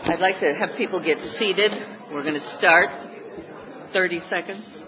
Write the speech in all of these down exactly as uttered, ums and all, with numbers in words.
I'd like to have people get seated. We're going to start. thirty seconds.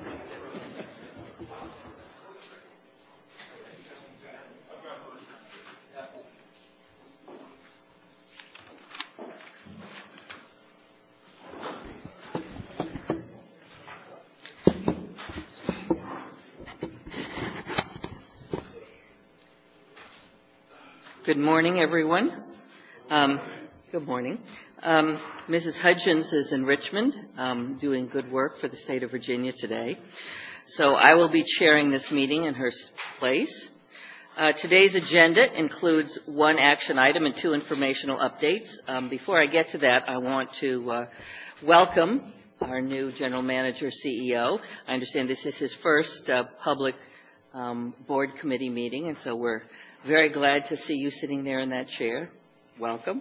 Good morning, everyone. Um, good morning. Um, Missus Hudgens is in Richmond, um, doing good work for the state of Virginia today. So I will be chairing this meeting in her place. Uh, today's agenda includes one action item and two informational updates. Um, before I get to that, I want to uh, welcome our new General Manager, C E O. I understand this is his first uh, public um, board committee meeting, and so we're very glad to see you sitting there in that chair. Welcome.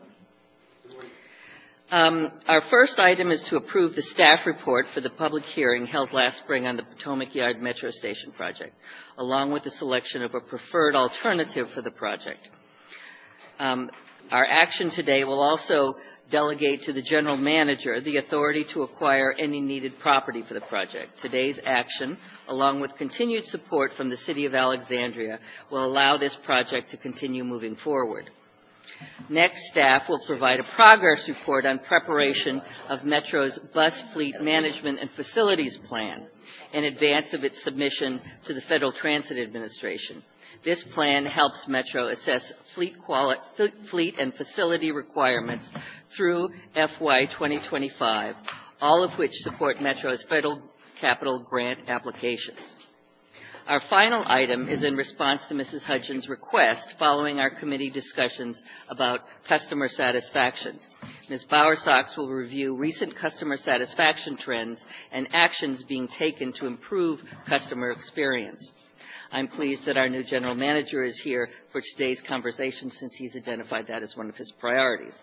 Um, our first item is to approve the staff report for the public hearing held last spring on the Potomac Yard Metro Station project, along with the selection of a preferred alternative for the project. Um, our action today will also delegate to the general manager the authority to acquire any needed property for the project. Today's action, along with continued support from the City of Alexandria, will allow this project to continue moving forward. Next, staff will provide a progress report on preparation of Metro's bus fleet management and facilities plan in advance of its submission to the Federal Transit Administration. This plan helps Metro assess fleet, quali- fleet and facility requirements through F Y twenty twenty-five, all of which support Metro's federal capital grant applications. Our final item is in response to Missus Hudgens' request following our committee discussions about customer satisfaction. Miz Bowersox will review recent customer satisfaction trends and actions being taken to improve customer experience. I'm pleased that our new general manager is here for today's conversation since he's identified that as one of his priorities.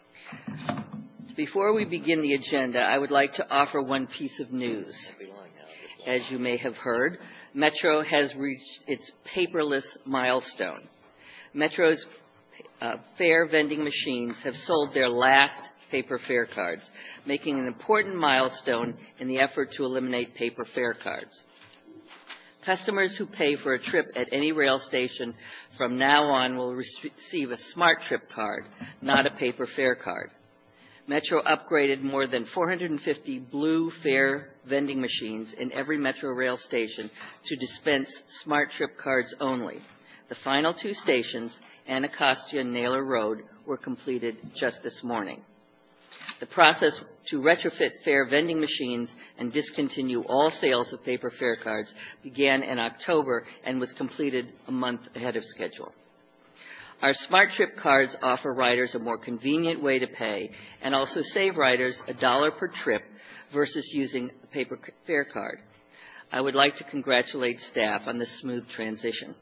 Before we begin the agenda, I would like to offer one piece of news. As you may have heard, Metro has reached its paperless milestone. Metro's uh, fare vending machines have sold their last paper fare cards, making an important milestone in the effort to eliminate paper fare cards. Customers who pay for a trip at any rail station from now on will receive a Smart Trip card, not a paper fare card. Metro upgraded more than four hundred fifty blue fare vending machines in every Metro rail station to dispense Smart Trip cards only. The final two stations, Anacostia and Naylor Road, were completed just this morning. The process to retrofit fare vending machines and discontinue all sales of paper fare cards began in October and was completed a month ahead of schedule. Our Smart Trip cards offer riders a more convenient way to pay and also save riders a dollar per trip versus using a paper fare card. I would like to congratulate staff on this smooth transition.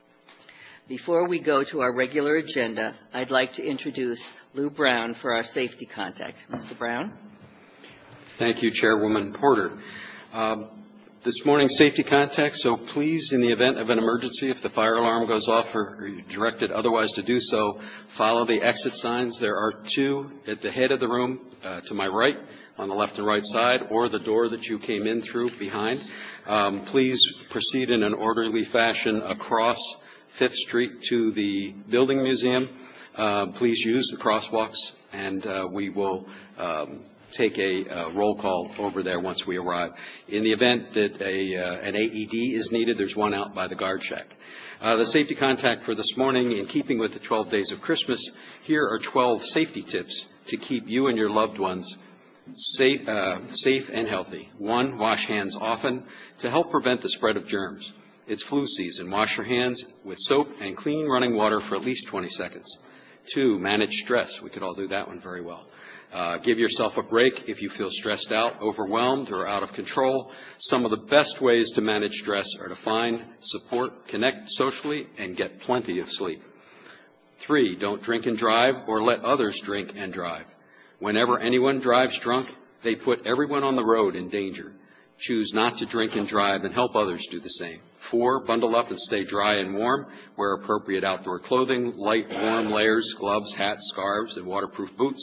Before we go to our regular agenda, I'd like to introduce Lou Brown for our safety contact. Mister Brown. Thank you, Chairwoman Porter. Um, this morning's safety contact, so please, in the event of an emergency, if the fire alarm goes off or, or you're directed otherwise to do so, follow the exit signs. There are two at the head of the room uh, to my right, on the left and right side, or the door that you came in through behind. Um, please proceed in an orderly fashion across Fifth Street to the Building Museum. Uh, please use the crosswalks, and uh, we will um, take a uh, roll call over there once we arrive. In the event that a, uh, an A E D is needed, there's one out by the guard shack. Uh, the safety contact for this morning, in keeping with the twelve days of Christmas, here are twelve safety tips to keep you and your loved ones safe, uh, safe and healthy. One, wash hands often to help prevent the spread of germs. It's flu season. Wash your hands with soap and clean running water for at least twenty seconds. Two, manage stress. We could all do that one very well. Uh, give yourself a break if you feel stressed out, overwhelmed, or out of control. Some of the best ways to manage stress are to find support, connect socially, and get plenty of sleep. Three, don't drink and drive or let others drink and drive. Whenever anyone drives drunk, they put everyone on the road in danger. Choose not to drink and drive and help others do the same. Four, bundle up and stay dry and warm. Wear appropriate outdoor clothing, light, warm layers, gloves, hats, scarves, and waterproof boots.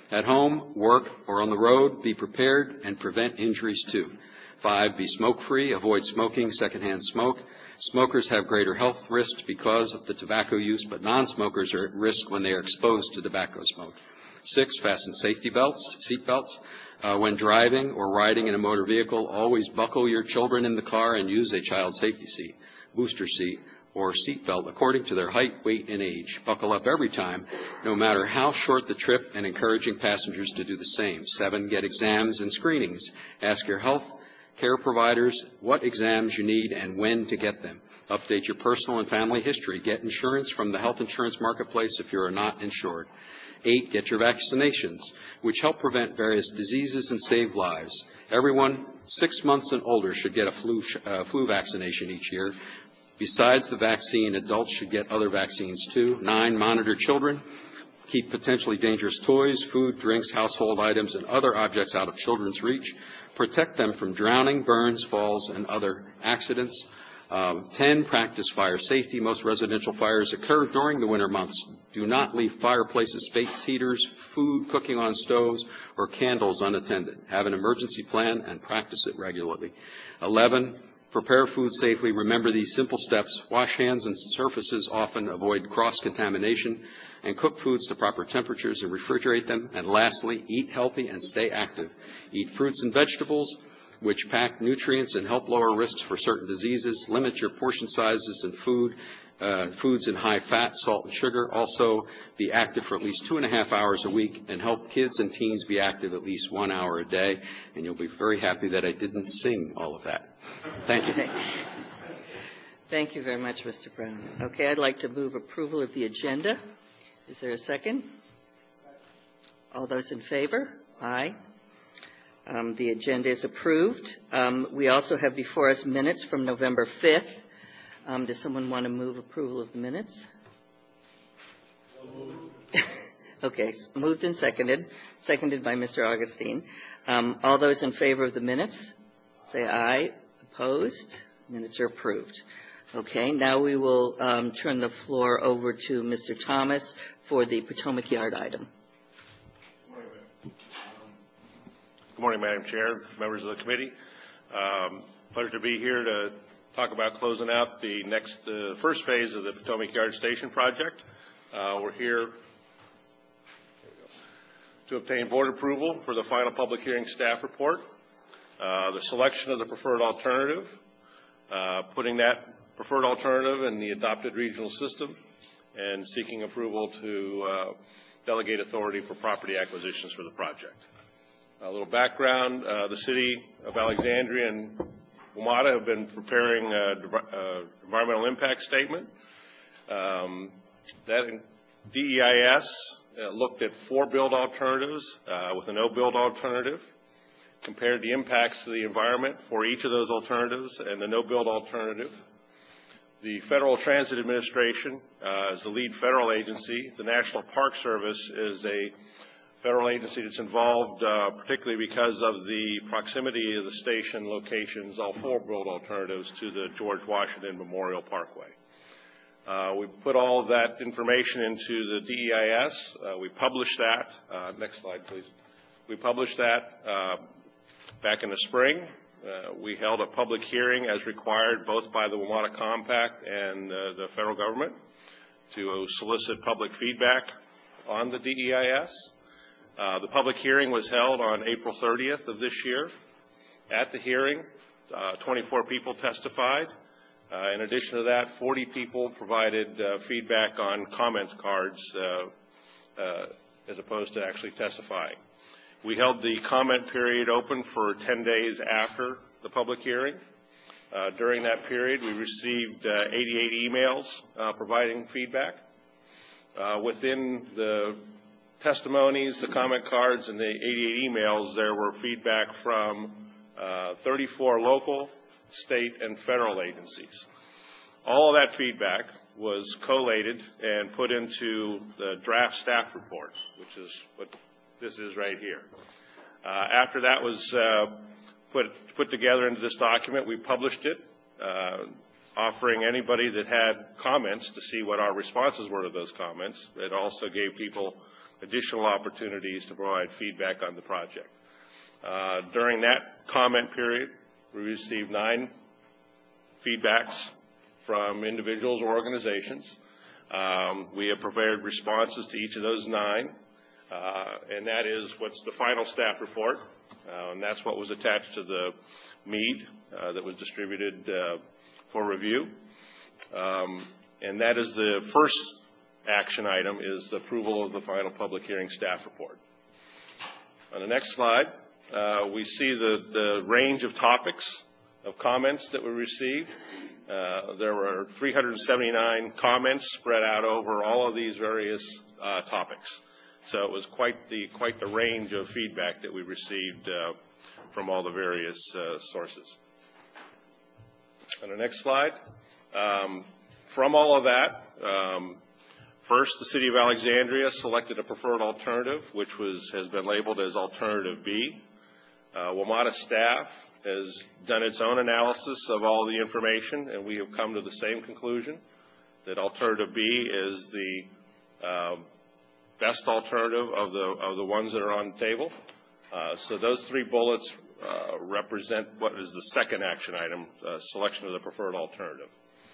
At home, work, or on the road, be prepared and prevent injuries too. Five, be smoke-free. Avoid smoking, secondhand smoke. Smokers have greater health risks because of the tobacco use, but non-smokers are at risk when they are exposed to tobacco smoke. Six, fasten safety belts, seat belts. Uh, when driving or riding in a motor vehicle, always buckle your children in the car and use a child safety seat, booster seat, or seat belt according to their height, weight, and age. Buckle up every time, no matter how short the trip, and encouraging passengers to do the same. Seven, get exams and screenings. Ask your health care providers what exams you need and when to get them. Update your personal and family history. Get insurance from the health insurance marketplace if you are not insured. Eight, get your vaccinations, which help prevent various diseases and save lives. Everyone six months and older should get a flu, uh, flu vaccination each year. Besides the vaccine, adults should get other vaccines too. Nine, monitor children. Keep potentially dangerous toys, food, drinks, household items, and other objects out of children's reach. Protect them from drowning, burns, falls, and other accidents. Um, ten, practice fire safety. Most residential fires occur during the winter months. Do not leave fireplaces, space heaters, food, cooking on stoves, or candles unattended. Have an emergency plan and practice it regularly. eleven, prepare food safely. Remember these simple steps. Wash hands and surfaces often. Avoid cross-contamination. And cook foods to proper temperatures and refrigerate them. And lastly, eat healthy and stay active. Eat fruits and vegetables, which pack nutrients and help lower risks for certain diseases. Limit your portion sizes in food, uh, foods in high fat, salt, and sugar. Also, be active for at least two and a half hours a week, and help kids and teens be active at least one hour a day. And you'll be very happy that I didn't sing all of that. Thank you. Thank you very much, Mister Brown. Okay, I'd like to move approval of the agenda. Is there a second? All those in favor? Aye. Um, the agenda is approved. Um, we also have before us minutes from November fifth. Um, does someone want to move approval of the minutes? Okay, moved and seconded. Seconded by Mister Augustine. Um, all those in favor of the minutes, say aye. Opposed? Minutes are approved. Okay, now we will um, turn the floor over to Mister Thomas for the Potomac Yard item. Good morning, Madam Chair, members of the committee. Um, pleasure to be here to talk about closing out the next, the uh, first phase of the Potomac Yard Station project. Uh, we're here to obtain board approval for the final public hearing staff report, uh, the selection of the preferred alternative, uh, putting that preferred alternative in the adopted regional system, and seeking approval to uh, delegate authority for property acquisitions for the project. A little background, uh, the city of Alexandria and WMATA have been preparing a, a environmental impact statement. Um, that D E I S uh, looked at four build alternatives uh, with a no build alternative, compared the impacts to the environment for each of those alternatives and the no build alternative. The Federal Transit Administration uh, is the lead federal agency. The National Park Service is a federal agency that's involved uh, particularly because of the proximity of the station locations, all four build alternatives, to the George Washington Memorial Parkway. Uh, we put all of that information into the D E I S. Uh, we published that. Uh, next slide, please. We published that uh, back in the spring. Uh, we held a public hearing as required both by the WMATA Compact and uh, the federal government to solicit public feedback on the D E I S. Uh, the public hearing was held on April thirtieth of this year. At the hearing, uh, twenty-four people testified. Uh, in addition to that, forty people provided uh, feedback on comments cards uh, uh, as opposed to actually testifying. We held the comment period open for ten days after the public hearing. Uh, during that period, we received uh, eighty-eight emails uh, providing feedback. Uh, within the testimonies, the comment cards, and the eighty-eight emails, there were feedback from uh, thirty-four local, state, and federal agencies. All of that feedback was collated and put into the draft staff report, which is what this is right here. Uh, after that was uh, put, put together into this document, we published it, uh, offering anybody that had comments to see what our responses were to those comments. It also gave people additional opportunities to provide feedback on the project. Uh, during that comment period, we received nine feedbacks from individuals or organizations. Um, we have prepared responses to each of those nine, uh, and that is what's the final staff report, uh, and that's what was attached to the M E A D uh, that was distributed uh, for review. Um, and that is the first action item, is the approval of the final public hearing staff report. On the next slide, uh, we see the, the range of topics of comments that we received. Uh, there were three hundred seventy-nine comments spread out over all of these various uh, topics. So it was quite the, quite the range of feedback that we received uh, from all the various uh, sources. On the next slide, um, from all of that, um, first, the City of Alexandria selected a preferred alternative, which was, has been labeled as Alternative B. Uh, WMATA staff has done its own analysis of all the information, and we have come to the same conclusion, that Alternative B is the uh, best alternative of the, of the ones that are on the table. Uh, so those three bullets uh, represent what is the second action item, uh, selection of the preferred alternative.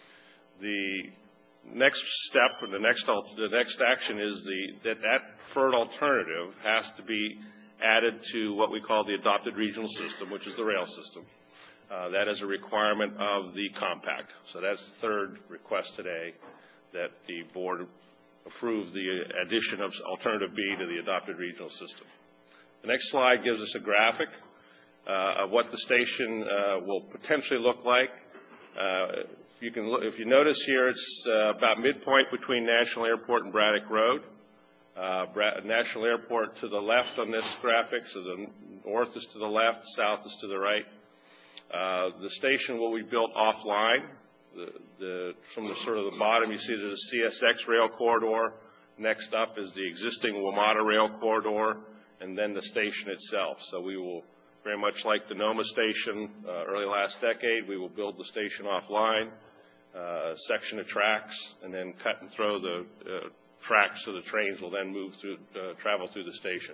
The next step, and the next, the next action is the, that that preferred alternative has to be added to what we call the adopted regional system, which is the rail system. Uh, that is a requirement of the compact. So that's the third request today, that the board approve the addition of alternative B to the adopted regional system. The next slide gives us a graphic uh, of what the station uh, will potentially look like. Uh, you can look, if you notice here, it's uh, about midpoint between National Airport and Braddock Road. Uh, National Airport to the left on this graphic, so the north is to the left, south is to the right. Uh, the station will be built offline. The, the, from the sort of the bottom, you see the C S X rail corridor. Next up is the existing WMATA rail corridor, and then the station itself. So we will, very much like the NOMA station uh, early last decade, we will build the station offline, uh, section of tracks, and then cut and throw the uh, tracks so the trains will then move through, uh, travel through the station.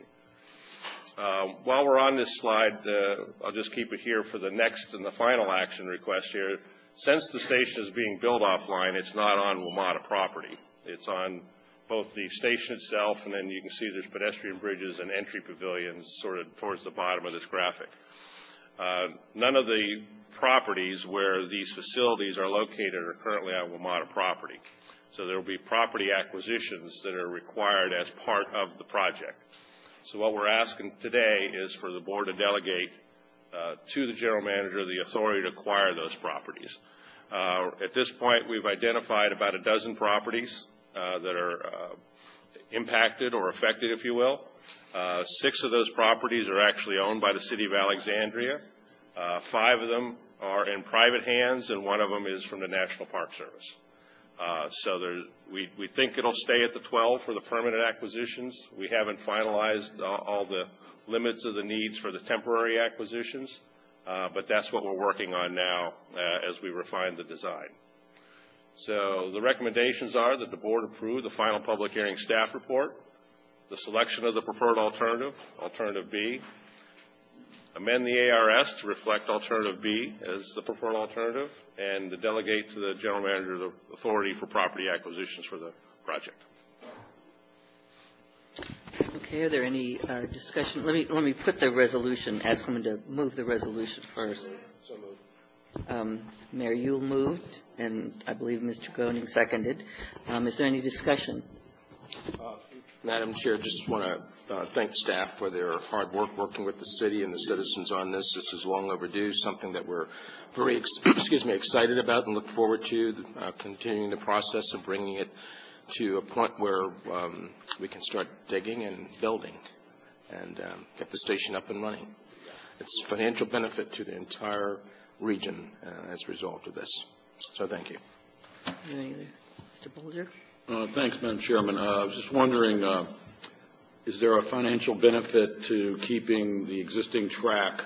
Uh, while we're on this slide, uh, I'll just keep it here for the next and the final action request here. Since the station is being built offline, it's not on WMATA property. It's on both the station itself, and then you can see there's pedestrian bridges and entry pavilions sort of towards the bottom of this graphic. Uh, none of the properties where these facilities are located are currently on WMATA property. So there will be property acquisitions that are required as part of the project. So what we're asking today is for the board to delegate uh, to the general manager the authority to acquire those properties. Uh, at this point, we've identified about a dozen properties uh, that are uh, impacted or affected, if you will. Uh, six of those properties are actually owned by the City of Alexandria. Uh, five of them are in private hands, and one of them is from the National Park Service. Uh, so there, we, we think it'll stay at the twelve for the permanent acquisitions. We haven't finalized all, all the limits of the needs for the temporary acquisitions, uh, but that's what we're working on now uh, as we refine the design. So the recommendations are that the board approve the final public hearing staff report, the selection of the preferred alternative, alternative B, amend the A R S to reflect alternative B as the preferred alternative, and to delegate to the general manager the authority for property acquisitions for the project. Okay, are there any uh, discussion? Let me let me put the resolution, ask someone to move the resolution first. So moved. Um, Mayor Yule moved, and I believe Mister Goning seconded. Um, is there any discussion? Uh, Madam Chair, just want to uh, thank staff for their hard work working with the city and the citizens on this. This is long overdue, something that we're very ex excuse me, excited about and look forward to uh, continuing the process of bringing it to a point where um, we can start digging and building and um, get the station up and running. It's financial benefit to the entire region uh, as a result of this. So thank you. Is there any other? Mister Bolger? Uh, thanks, Madam Chairman. Uh, I was just wondering, uh, is there a financial benefit to keeping the existing track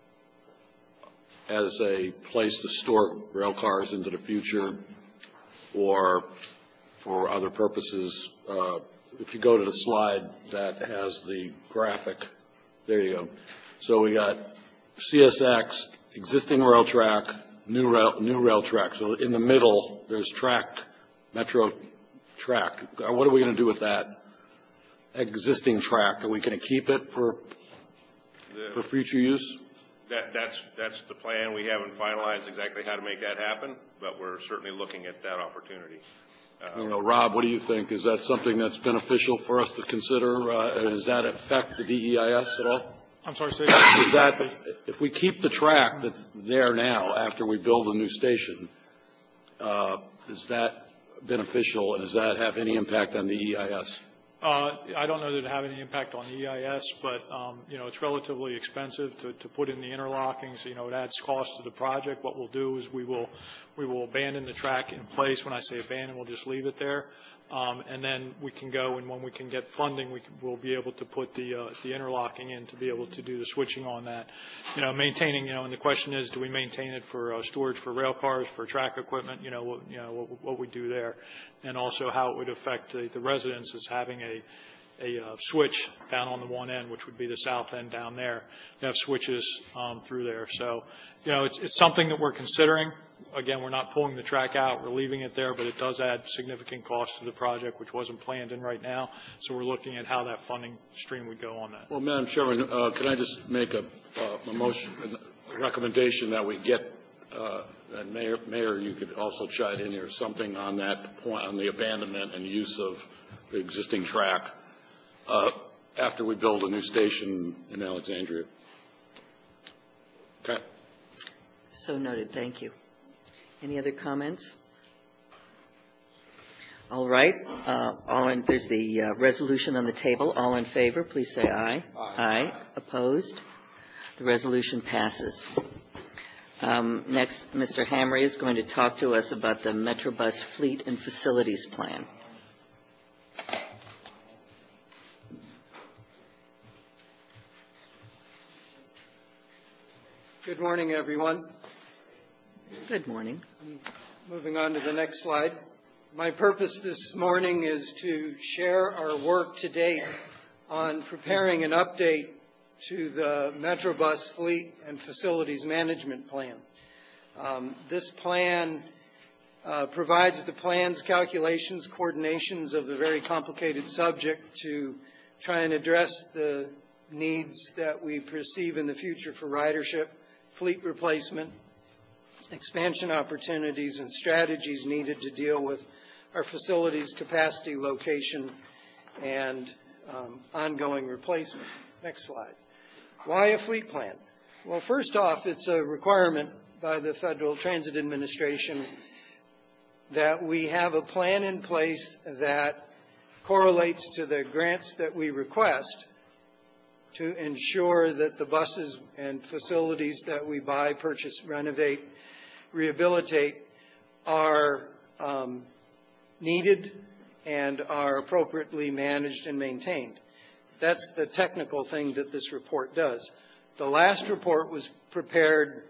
as a place to store rail cars into the future, or for other purposes, uh, if you go to the slide that has the graphic, there you go. So we got C S X, existing rail track, new rail, new rail track. So in the middle, there's track, Metro track. What are we going to do with that existing track? Are we going to keep it for The- for future use? That, that's, that's the plan. We haven't finalized exactly how to make that happen, but we're certainly looking at that opportunity. I don't know, Rob, what do you think? Is that something that's beneficial for us to consider? Uh, and does that affect the D E I S at all? I'm sorry, say Is that, if we keep the track that's there now after we build a new station, uh, is that beneficial, and does that have any impact on the E I S? Uh, I don't know that it have any impact on the E I S, but, um, you know, it's relatively expensive to, to put in the interlocking, so, you know, it adds cost to the project. What we'll do is we will, we will abandon the track in place. When I say abandon, we'll just leave it there. Um, and then we can go, and when we can get funding, we can, we'll be able to put the, uh, the interlocking in to be able to do the switching on that. You know, maintaining, you know, and the question is, do we maintain it for uh, storage for rail cars, for track equipment, you know, what, you know, what, what we do there, and also how it would affect the, the residents is having a, a uh, switch down on the one end, which would be the south end down there. You have switches um, through there. So, you know, it's, it's something that we're considering. Again, we're not pulling the track out. We're leaving it there, but it does add significant cost to the project, which wasn't planned in right now. So we're looking at how that funding stream would go on that. Well, Madam Chairman, uh, can I just make a, uh, a motion, a recommendation that we get, uh, and Mayor, Mayor, you could also chime in here, something on that point, on the abandonment and use of the existing track uh, after we build a new station in Alexandria. Okay. So noted. Thank you. Any other comments? All right. Uh, all in, there's the uh, resolution on the table. All in favor, please say aye. Aye. Aye. Opposed? The resolution passes. Um, next, Mister Hamre is going to talk to us about the Metrobus fleet and facilities plan. Good morning, everyone. Good morning. Moving on to the next slide. My purpose this morning is to share our work to date on preparing an update to the Metrobus Fleet and Facilities Management Plan. Um, this plan uh, provides the plans, calculations, coordinations of the very complicated subject to try and address the needs that we perceive in the future for ridership, fleet replacement, expansion opportunities, and strategies needed to deal with our facilities capacity, location, and um, ongoing replacement. Next slide. Why a fleet plan? Well, first off, it's a requirement by the Federal Transit Administration that we have a plan in place that correlates to the grants that we request to ensure that the buses and facilities that we buy, purchase, renovate, rehabilitate are um, needed and are appropriately managed and maintained. That's the technical thing that this report does. The last report was prepared,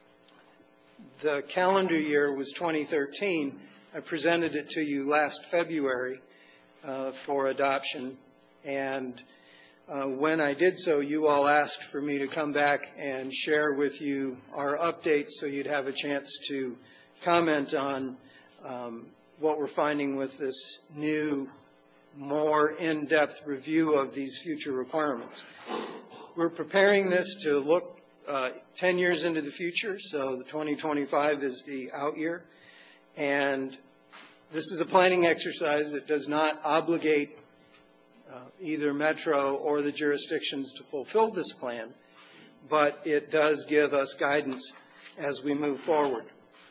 the calendar year was twenty thirteen. I presented it to you last February uh, for adoption, and Uh, when I did so, you all asked for me to come back and share with you our updates so you'd have a chance to comment on um, what we're finding with this new, more in-depth review of these future requirements. We're preparing this to look uh, ten years into the future, so the twenty twenty-five is the out year. And this is a planning exercise that does not obligate Uh, either Metro or the jurisdictions to fulfill this plan, but it does give us guidance as we move forward.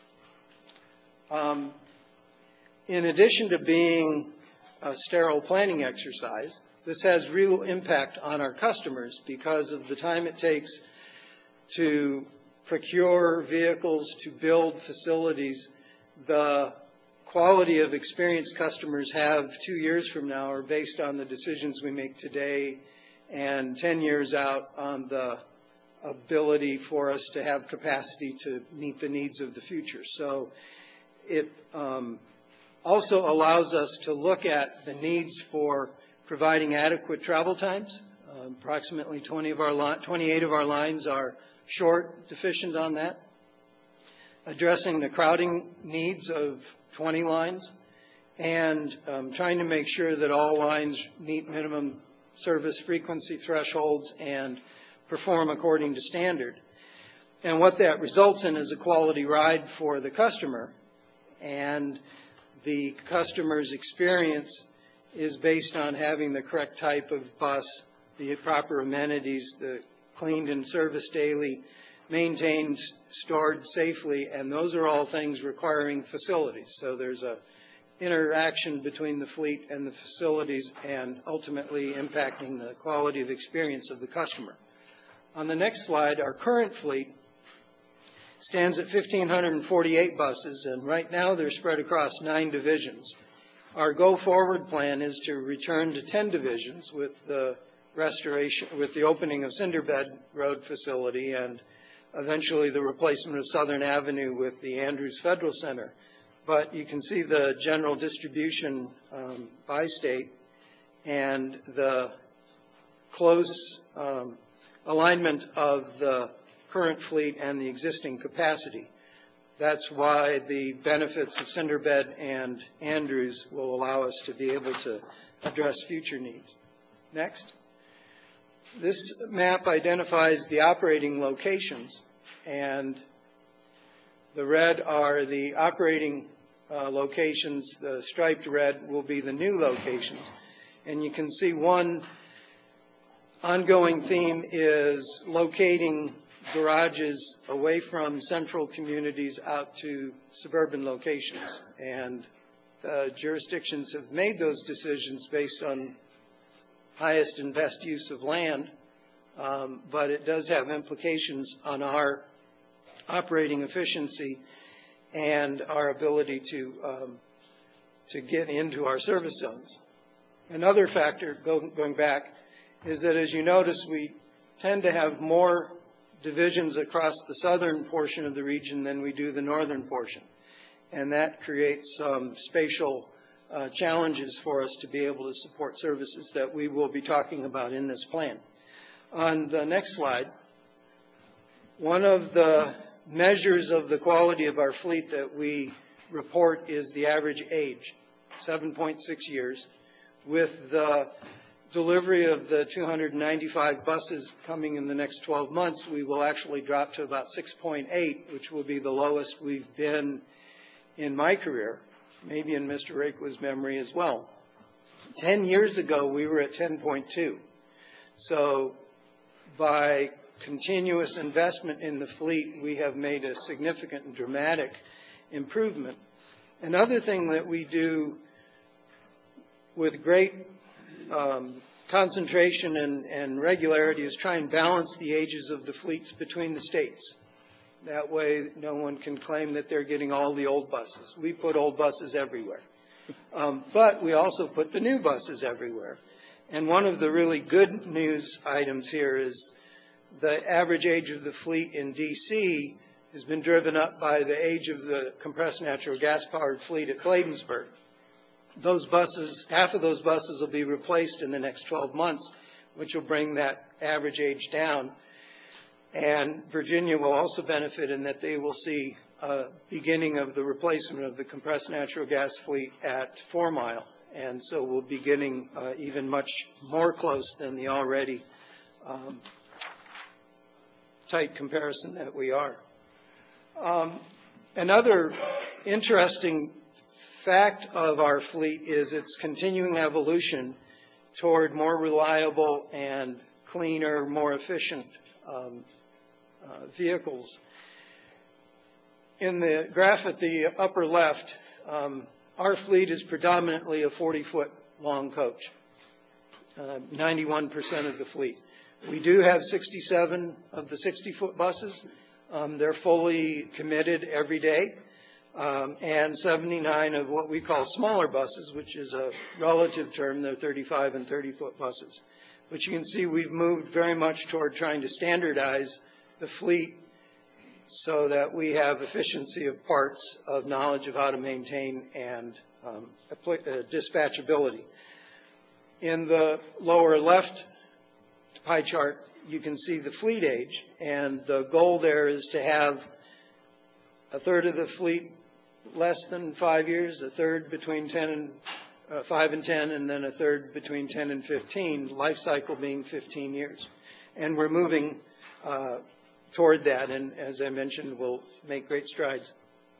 Um, in addition to being a sterile planning exercise, this has real impact on our customers because of the time it takes to procure vehicles, to build facilities. The quality of experience customers have two years from now are based on the decisions we make today, and ten years out on the ability for us to have capacity to meet the needs of the future. So it um, also allows us to look at the needs for providing adequate travel times. Um, approximately twenty of our li- twenty-eight of our lines are short, deficient on that. Addressing the crowding needs of twenty lines, and um, trying to make sure that all lines meet minimum service frequency thresholds and perform according to standard. And what that results in is a quality ride for the customer, and the customer's experience is based on having the correct type of bus, the proper amenities, the cleaned and serviced daily, maintained, stored safely, and those are all things requiring facilities. So there's a interaction between the fleet and the facilities and ultimately impacting the quality of experience of the customer. On the next slide, our current fleet stands at one thousand five hundred forty-eight buses, and right now they're spread across nine divisions. Our go-forward plan is to return to ten divisions with the restoration, with the opening of Cinderbed Road facility and eventually the replacement of Southern Avenue with the Andrews Federal Center. But you can see the general distribution um, by state and the close um, alignment of the current fleet and the existing capacity. That's why the benefits of Cinderbed and Andrews will allow us to be able to address future needs. Next. This map identifies the operating locations, and the red are the operating uh, locations. The striped red will be the new locations. And you can see one ongoing theme is locating garages away from central communities out to suburban locations. And uh, jurisdictions have made those decisions based on highest and best use of land, um, but it does have implications on our operating efficiency and our ability to um, to get into our service zones. Another factor, go, going back, is that as you notice, we tend to have more divisions across the southern portion of the region than we do the northern portion, and that creates some spatial Uh, challenges for us to be able to support services that we will be talking about in this plan. On the next slide, one of the measures of the quality of our fleet that we report is the average age, seven point six years. With the delivery of the two hundred ninety-five buses coming in the next twelve months, we will actually drop to about six point eight, which will be the lowest we've been in my career, maybe in Mister Rakewa's memory as well. Ten years ago, we were at ten point two. So by continuous investment in the fleet, we have made a significant and dramatic improvement. Another thing that we do with great um, concentration and, and regularity is try and balance the ages of the fleets between the states. That way, no one can claim that they're getting all the old buses. We put old buses everywhere. Um, but we also put the new buses everywhere. And one of the really good news items here is the average age of the fleet in D C has been driven up by the age of the compressed natural gas-powered fleet at Bladensburg. Those buses, half of those buses will be replaced in the next twelve months, which will bring that average age down. And Virginia will also benefit in that they will see a beginning of the replacement of the compressed natural gas fleet at Four Mile. And so we'll be getting uh, even much more close than the already um, tight comparison that we are. Um, another interesting fact of our fleet is its continuing evolution toward more reliable and cleaner, more efficient um, Uh, vehicles. In the graph at the upper left, um, our fleet is predominantly a forty-foot long coach, uh, ninety-one percent of the fleet. We do have sixty-seven of the sixty-foot buses. Um, they're fully committed every day, um, and seventy-nine of what we call smaller buses, which is a relative term. They're thirty-five and thirty-foot buses. But you can see we've moved very much toward trying to standardize the fleet so that we have efficiency of parts, of knowledge of how to maintain, and um, uh, dispatchability. In the lower left pie chart, you can see the fleet age, and the goal there is to have a third of the fleet less than five years, a third between ten and uh, five and ten, and then a third between ten and fifteen, life cycle being fifteen years. And we're moving uh, toward that, and as I mentioned, we'll make great strides.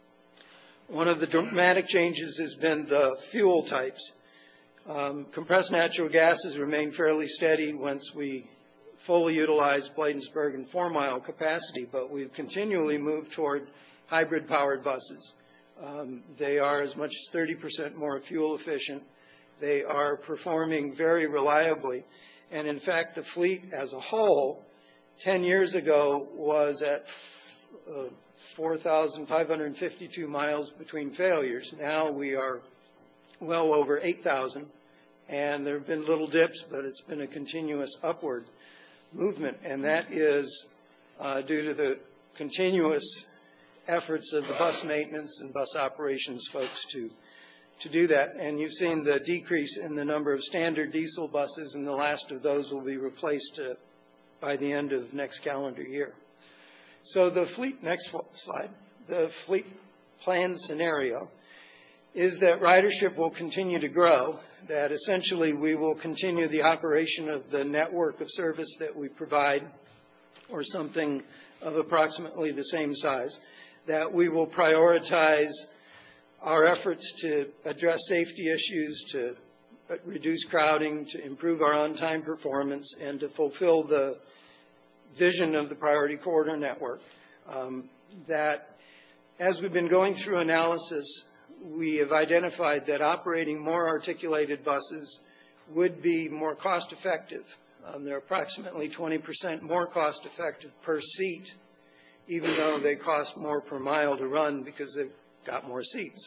One of the dramatic changes has been the fuel types. Um, compressed natural gas has remained fairly steady once we fully utilize Bladensburg and Four Mile capacity, but we've continually moved toward hybrid-powered buses. Um, they are as much as thirty percent more fuel efficient. They are performing very reliably. And in fact, the fleet as a whole, ten years ago, was at uh, four thousand five hundred fifty-two miles between failures. Now we are well over eight thousand, and there have been little dips, but it's been a continuous upward movement, and that is uh, due to the continuous efforts of the bus maintenance and bus operations folks to to do that. And you've seen the decrease in the number of standard diesel buses, and the last of those will be replaced uh, by the end of next calendar year. So the fleet, next slide, the fleet plan scenario is that ridership will continue to grow, that essentially we will continue the operation of the network of service that we provide, or something of approximately the same size, that we will prioritize our efforts to address safety issues, to reduce crowding, to improve our on-time performance, and to fulfill the vision of the priority corridor network. Um, that as we've been going through analysis, we have identified that operating more articulated buses would be more cost effective. Um, they're approximately twenty percent more cost effective per seat, even though they cost more per mile to run because they've got more seats.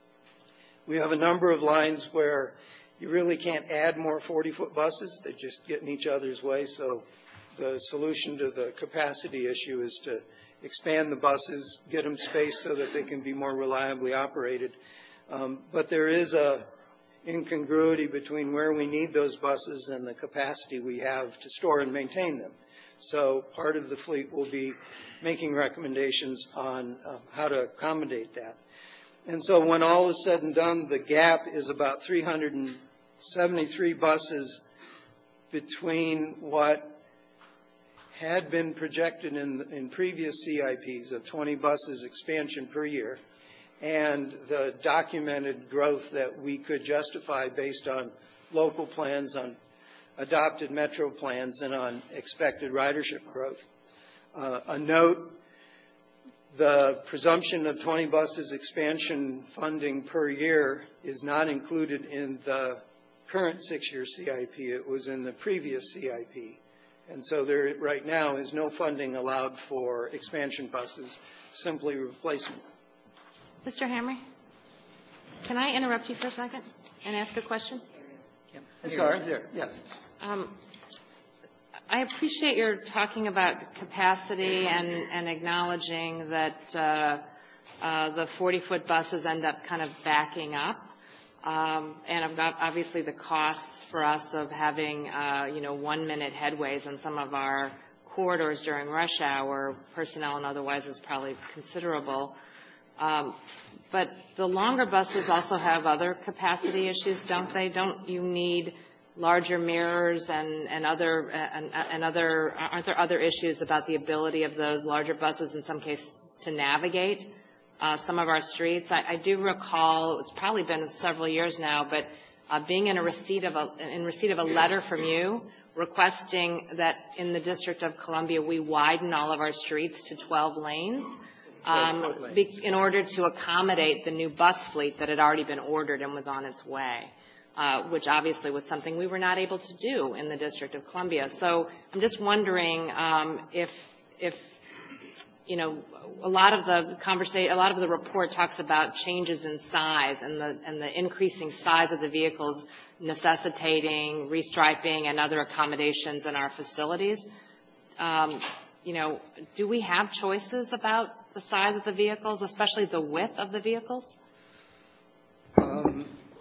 We have a number of lines where you really can't add more forty-foot buses. They just get in each other's way. So the solution to the capacity issue is to expand the buses, get them spaced so that they can be more reliably operated. Um, but there is a incongruity between where we need those buses and the capacity we have to store and maintain them. So part of the fleet will be making recommendations on uh, how to accommodate that. And so when all is said and done, the gap is about three hundred seventy-three buses between what had been projected in, in previous C I Ps of twenty buses expansion per year, and the documented growth that we could justify based on local plans, on adopted metro plans, and on expected ridership growth. Uh, a note, the presumption of twenty buses expansion funding per year is not included in the current six-year C I P. It was in the previous C I P. And so there right now is no funding allowed for expansion buses, simply replacement. Mister Hamre, can I interrupt you for a second and ask a question? I'm sorry, there, yes. Um, I appreciate your talking about capacity and, and acknowledging that uh, uh, the forty-foot buses end up kind of backing up. Um, and I've got obviously the costs for us of having, uh, you know, one-minute headways on some of our corridors during rush hour, personnel and otherwise, is probably considerable. Um, but the longer buses also have other capacity issues, don't they? Don't you need larger mirrors and, and other and, and other? Aren't there other issues about the ability of those larger buses in some cases to navigate Uh, some of our streets? I, I do recall, it's probably been several years now, but uh, being in a receipt of a in receipt of a letter from you requesting that in the District of Columbia we widen all of our streets to twelve lanes, um, be, in order to accommodate the new bus fleet that had already been ordered and was on its way, uh, which obviously was something we were not able to do in the District of Columbia. So I'm just wondering um, if if you know, a lot of the conversation, a lot of the report talks about changes in size and the and the increasing size of the vehicles necessitating restriping and other accommodations in our facilities. Um, you know, do we have choices about the size of the vehicles, especially the width of the vehicles? Um,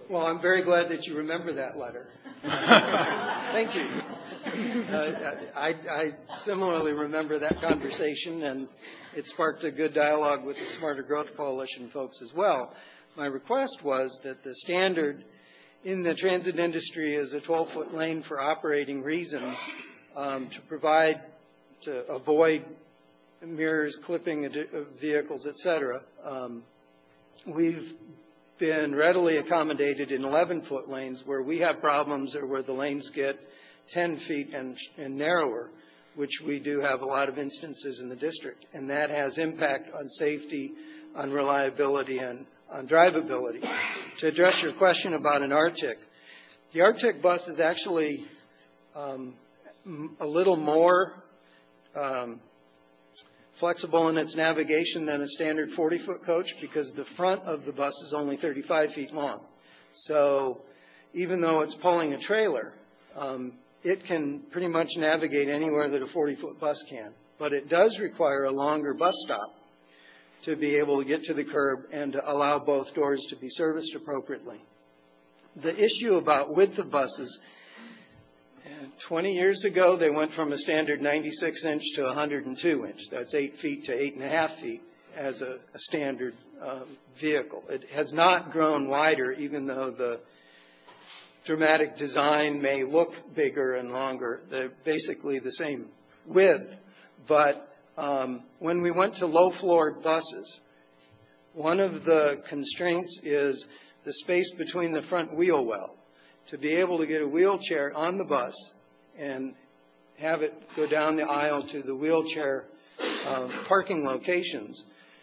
Well, I'm very glad that you remember that letter. Thank you. Uh, I, I similarly remember that conversation, and it sparked a good dialogue with the Smarter Growth Coalition folks as well. My request was that the standard in the transit industry is a twelve-foot lane for operating reasons um, to provide, to avoid mirrors, clipping of vehicles, et cetera. Um, we've been readily accommodated in eleven-foot lanes where we have problems or where the lanes get ten feet and, and narrower, which we do have a lot of instances in the district. And that has impact on safety, on reliability, and on drivability. To address your question about an Arctic, the Arctic bus is actually um, a little more um, flexible in its navigation than a standard forty-foot coach because the front of the bus is only thirty-five feet long. So even though it's pulling a trailer, um, it can pretty much navigate anywhere that a forty-foot bus can. But it does require a longer bus stop to be able to get to the curb and to allow both doors to be serviced appropriately. The issue about width of buses, twenty years ago, they went from a standard ninety-six inch to one hundred two inch. That's eight feet to eight and a half feet as a, a standard um, vehicle. It has not grown wider, even though the dramatic design may look bigger and longer. They're basically the same width. But um, when we went to low-floored buses, one of the constraints is the space between the front wheel well. To be able to get a wheelchair on the bus and have it go down the aisle to the wheelchair uh, parking locations,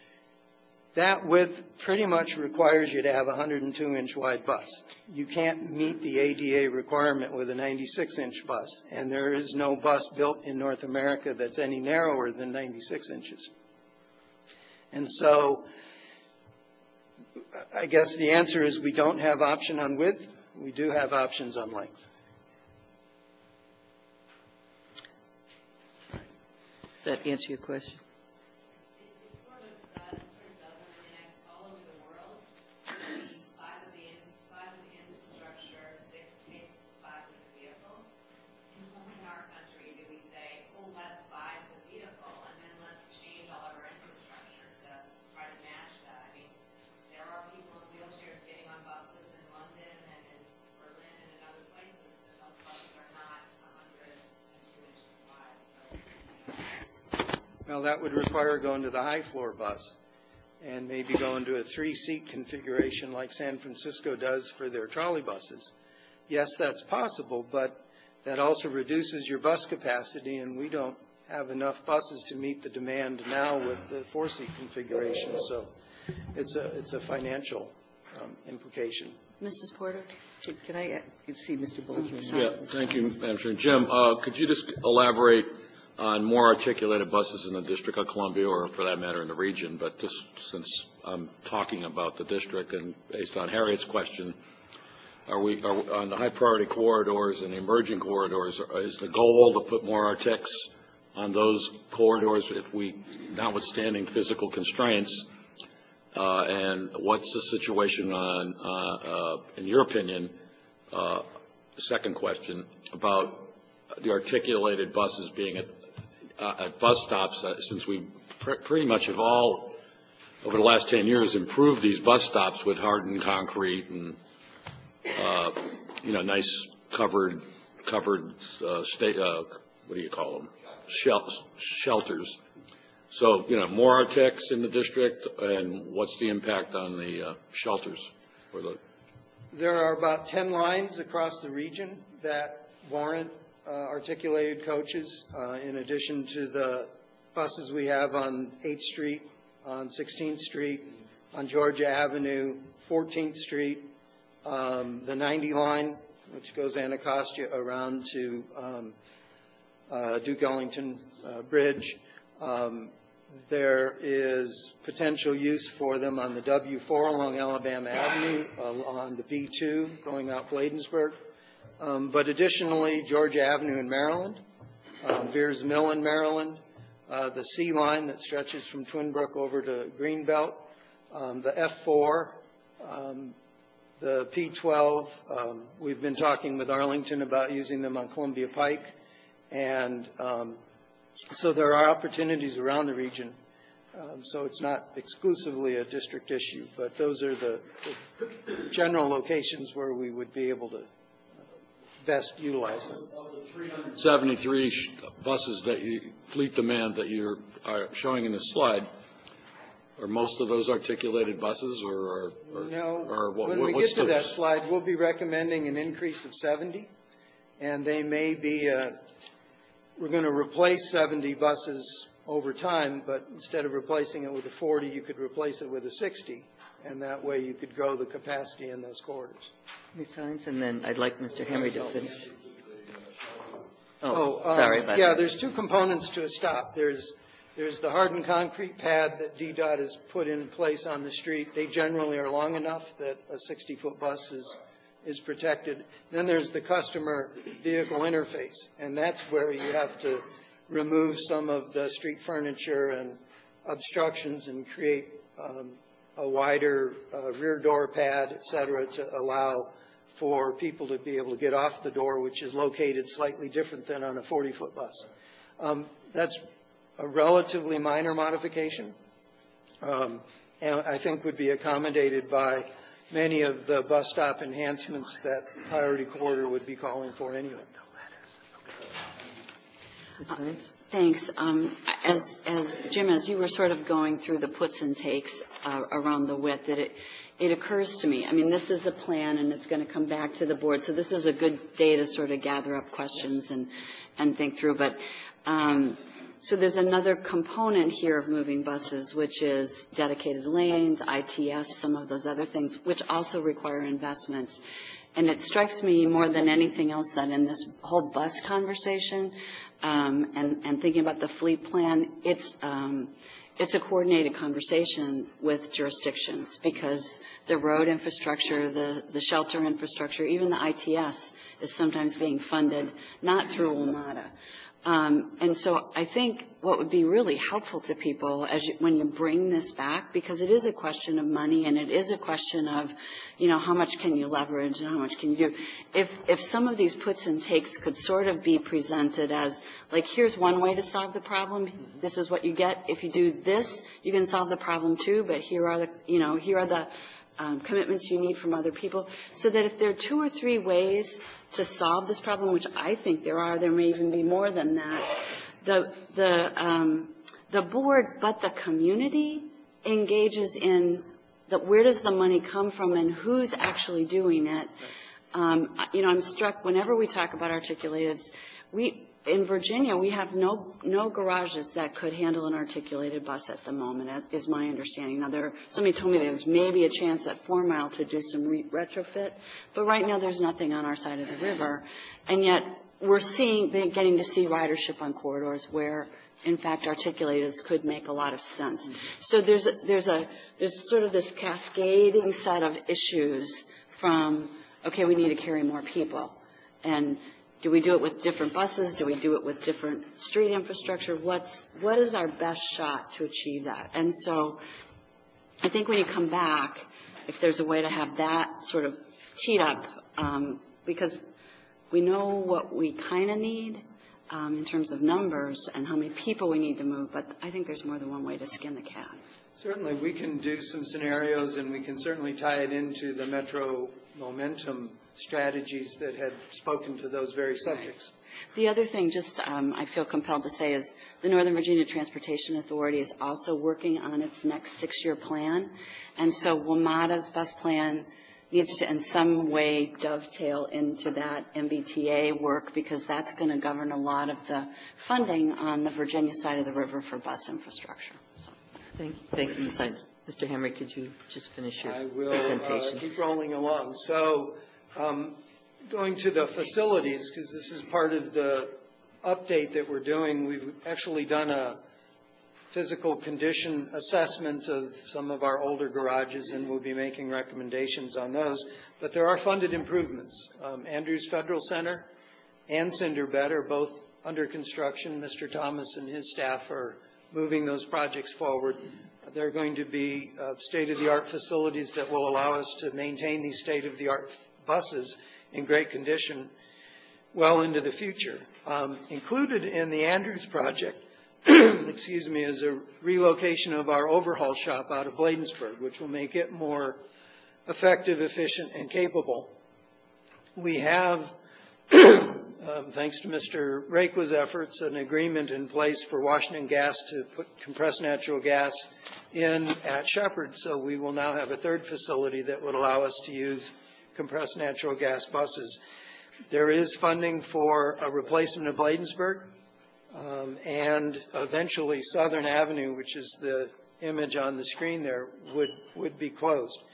that width pretty much requires you to have a one hundred two inch wide bus. You can't meet the A D A requirement with a ninety-six inch bus, and there is no bus built in North America that's any narrower than ninety-six inches. And so I guess the answer is we don't have option on width. We do have options on length. Does that answer your question? It sort of does, sort of doesn't. I mean, all over the world, the size of the, size of the infrastructure dictates the size of the vehicles. And only in our country do we say, oh, let's size the vehicle, and then let's change all of our infrastructure to try to match that. I mean, there are people in wheelchairs getting on buses in London and in Berlin and in other places, and those buses are not one hundred two inches wide. So, Well, that would require going to the high floor bus and maybe going to a three-seat configuration like San Francisco does for their trolley buses. Yes, that's possible, but that also reduces your bus capacity, and we don't have enough buses to meet the demand now with the four-seat configuration. So it's a, it's a financial um, implication. Missus Porter, can I uh, see Mister Bolger? Yeah, thank you, Madam Chair. Jim, uh, could you just elaborate on more articulated buses in the District of Columbia, or for that matter in the region, but just since I'm talking about the district and based on Harriet's question, are we, are we on the high priority corridors and the emerging corridors, is the goal to put more Artecs on those corridors if we, notwithstanding physical constraints, uh, and what's the situation on, uh, uh, in your opinion, uh, second question, about the articulated buses being at Uh, at bus stops, uh, since we pr pretty much have all, over the last ten years, improved these bus stops with hardened concrete and, uh, you know, nice covered, covered uh, state, uh, what do you call them, Shel shelters. So, you know, more Artecs in the district, and what's the impact on the uh, shelters? For the There are about ten lines across the region that warrant Uh, articulated coaches, uh, in addition to the buses we have on eighth street, on sixteenth street, on Georgia Avenue, fourteenth street, um, the ninety line, which goes Anacostia around to um, uh, Duke Ellington uh, Bridge. Um, there is potential use for them on the W four along Alabama Avenue, uh, on the B two going out Bladensburg. Um, but additionally, Georgia Avenue in Maryland, um, Beers Mill in Maryland, uh, the C line that stretches from Twin Brook over to Greenbelt, um, the F four, um, The P twelve, um, we've been talking with Arlington about using them on Columbia Pike. And um, so there are opportunities around the region. Um, so it's not exclusively a district issue, but those are the, the general locations where we would be able to best utilize them. Of the three hundred seventy-three sh- buses that you, fleet demand that you're are showing in this slide, are most of those articulated buses or, or, or no? Or what, when we what's get to the, that slide, we'll be recommending an increase of seventy, and they may be. Uh, we're going to replace seventy buses over time, but instead of replacing it with a forty, you could replace it with a sixty, and that way you could grow the capacity in those corridors. Miz Hines, and then I'd like Mister Henry to finish. Oh, Oh, um, sorry about yeah, that. there's two components to a stop. There's there's the hardened concrete pad that D DOT has put in place on the street. They generally are long enough that a sixty-foot bus is is protected. Then there's the customer vehicle interface, and that's where you have to remove some of the street furniture and obstructions and create um, a wider uh, rear door pad, et cetera, to allow for people to be able to get off the door, which is located slightly different than on a forty-foot bus. Um, that's a relatively minor modification, um, and I think would be accommodated by many of the bus stop enhancements that Priority Corridor would be calling for anyway. Miz Hines? Thanks. Um, as, as Jim, as you were sort of going through the puts and takes uh, around the width, that it, it occurs to me, I mean, this is a plan and it's going to come back to the board, so this is a good day to sort of gather up questions and, and think through. But um, so there's another component here of moving buses, which is dedicated lanes, I T S, some of those other things, which also require investments. And it strikes me more than anything else that in this whole bus conversation, um, and, and thinking about the fleet plan, it's um, it's a coordinated conversation with jurisdictions, because the road infrastructure, the, the shelter infrastructure, even the I T S is sometimes being funded not through WMATA. Um, and so I think what would be really helpful to people as you, when you bring this back, because it is a question of money and it is a question of, you know, how much can you leverage and how much can you do. If, if some of these puts and takes could sort of be presented as, like, here's one way to solve the problem. This is what you get. If you do this, you can solve the problem too, but here are the, you know, here are the Um, commitments you need from other people, so that if there are two or three ways to solve this problem, which I think there are, there may even be more than that, the the um, the board, but the community engages in the, where does the money come from and who's actually doing it. Um, you know, I'm struck whenever we talk about articulateds. We in Virginia, we have no no garages that could handle an articulated bus at the moment, is my understanding. Now, there, somebody told me there was maybe a chance at Four Mile to do some re- retrofit, but right now there's nothing on our side of the river, and yet we're seeing, getting to see ridership on corridors where, in fact, articulateds could make a lot of sense. So there's a, there's a there's sort of this cascading set of issues from, okay, we need to carry more people, and do we do it with different buses? Do we do it with different street infrastructure? What's, what is our best shot to achieve that? And so I think when you come back, if there's a way to have that sort of teed up, um, because we know what we kind of need um, in terms of numbers and how many people we need to move, but I think there's more than one way to skin the cat. Certainly, we can do some scenarios, and we can certainly tie it into the Metro Momentum strategies that had spoken to those very subjects. The other thing, just um, I feel compelled to say, is the Northern Virginia Transportation Authority is also working on its next six-year plan, and so WMATA's bus plan needs to in some way dovetail into that M B T A work, because that's going to govern a lot of the funding on the Virginia side of the river for bus infrastructure. So. Thank, thank you, Miz Hines. Mister Henry, could you just finish your I will presentation? uh, keep rolling along. So um, going to the facilities, because this is part of the update that we're doing, we've actually done a physical condition assessment of some of our older garages, and we'll be making recommendations on those. But there are funded improvements. Um, Andrews Federal Center and Cinderbed are both under construction. Mister Thomas and his staff are moving those projects forward. There are going to be uh, state-of-the-art facilities that will allow us to maintain these state-of-the-art buses in great condition well into the future. Um, included in the Andrews project, excuse me, is a relocation of our overhaul shop out of Bladensburg, which will make it more effective, efficient, and capable. We have, um, thanks to Mister Requa's efforts, an agreement in place for Washington Gas to put compressed natural gas in at Shepherd. So we will now have a third facility that would allow us to use compressed natural gas buses. There is funding for a replacement of Bladensburg, um, and eventually Southern Avenue, which is the image on the screen there, would, would be closed.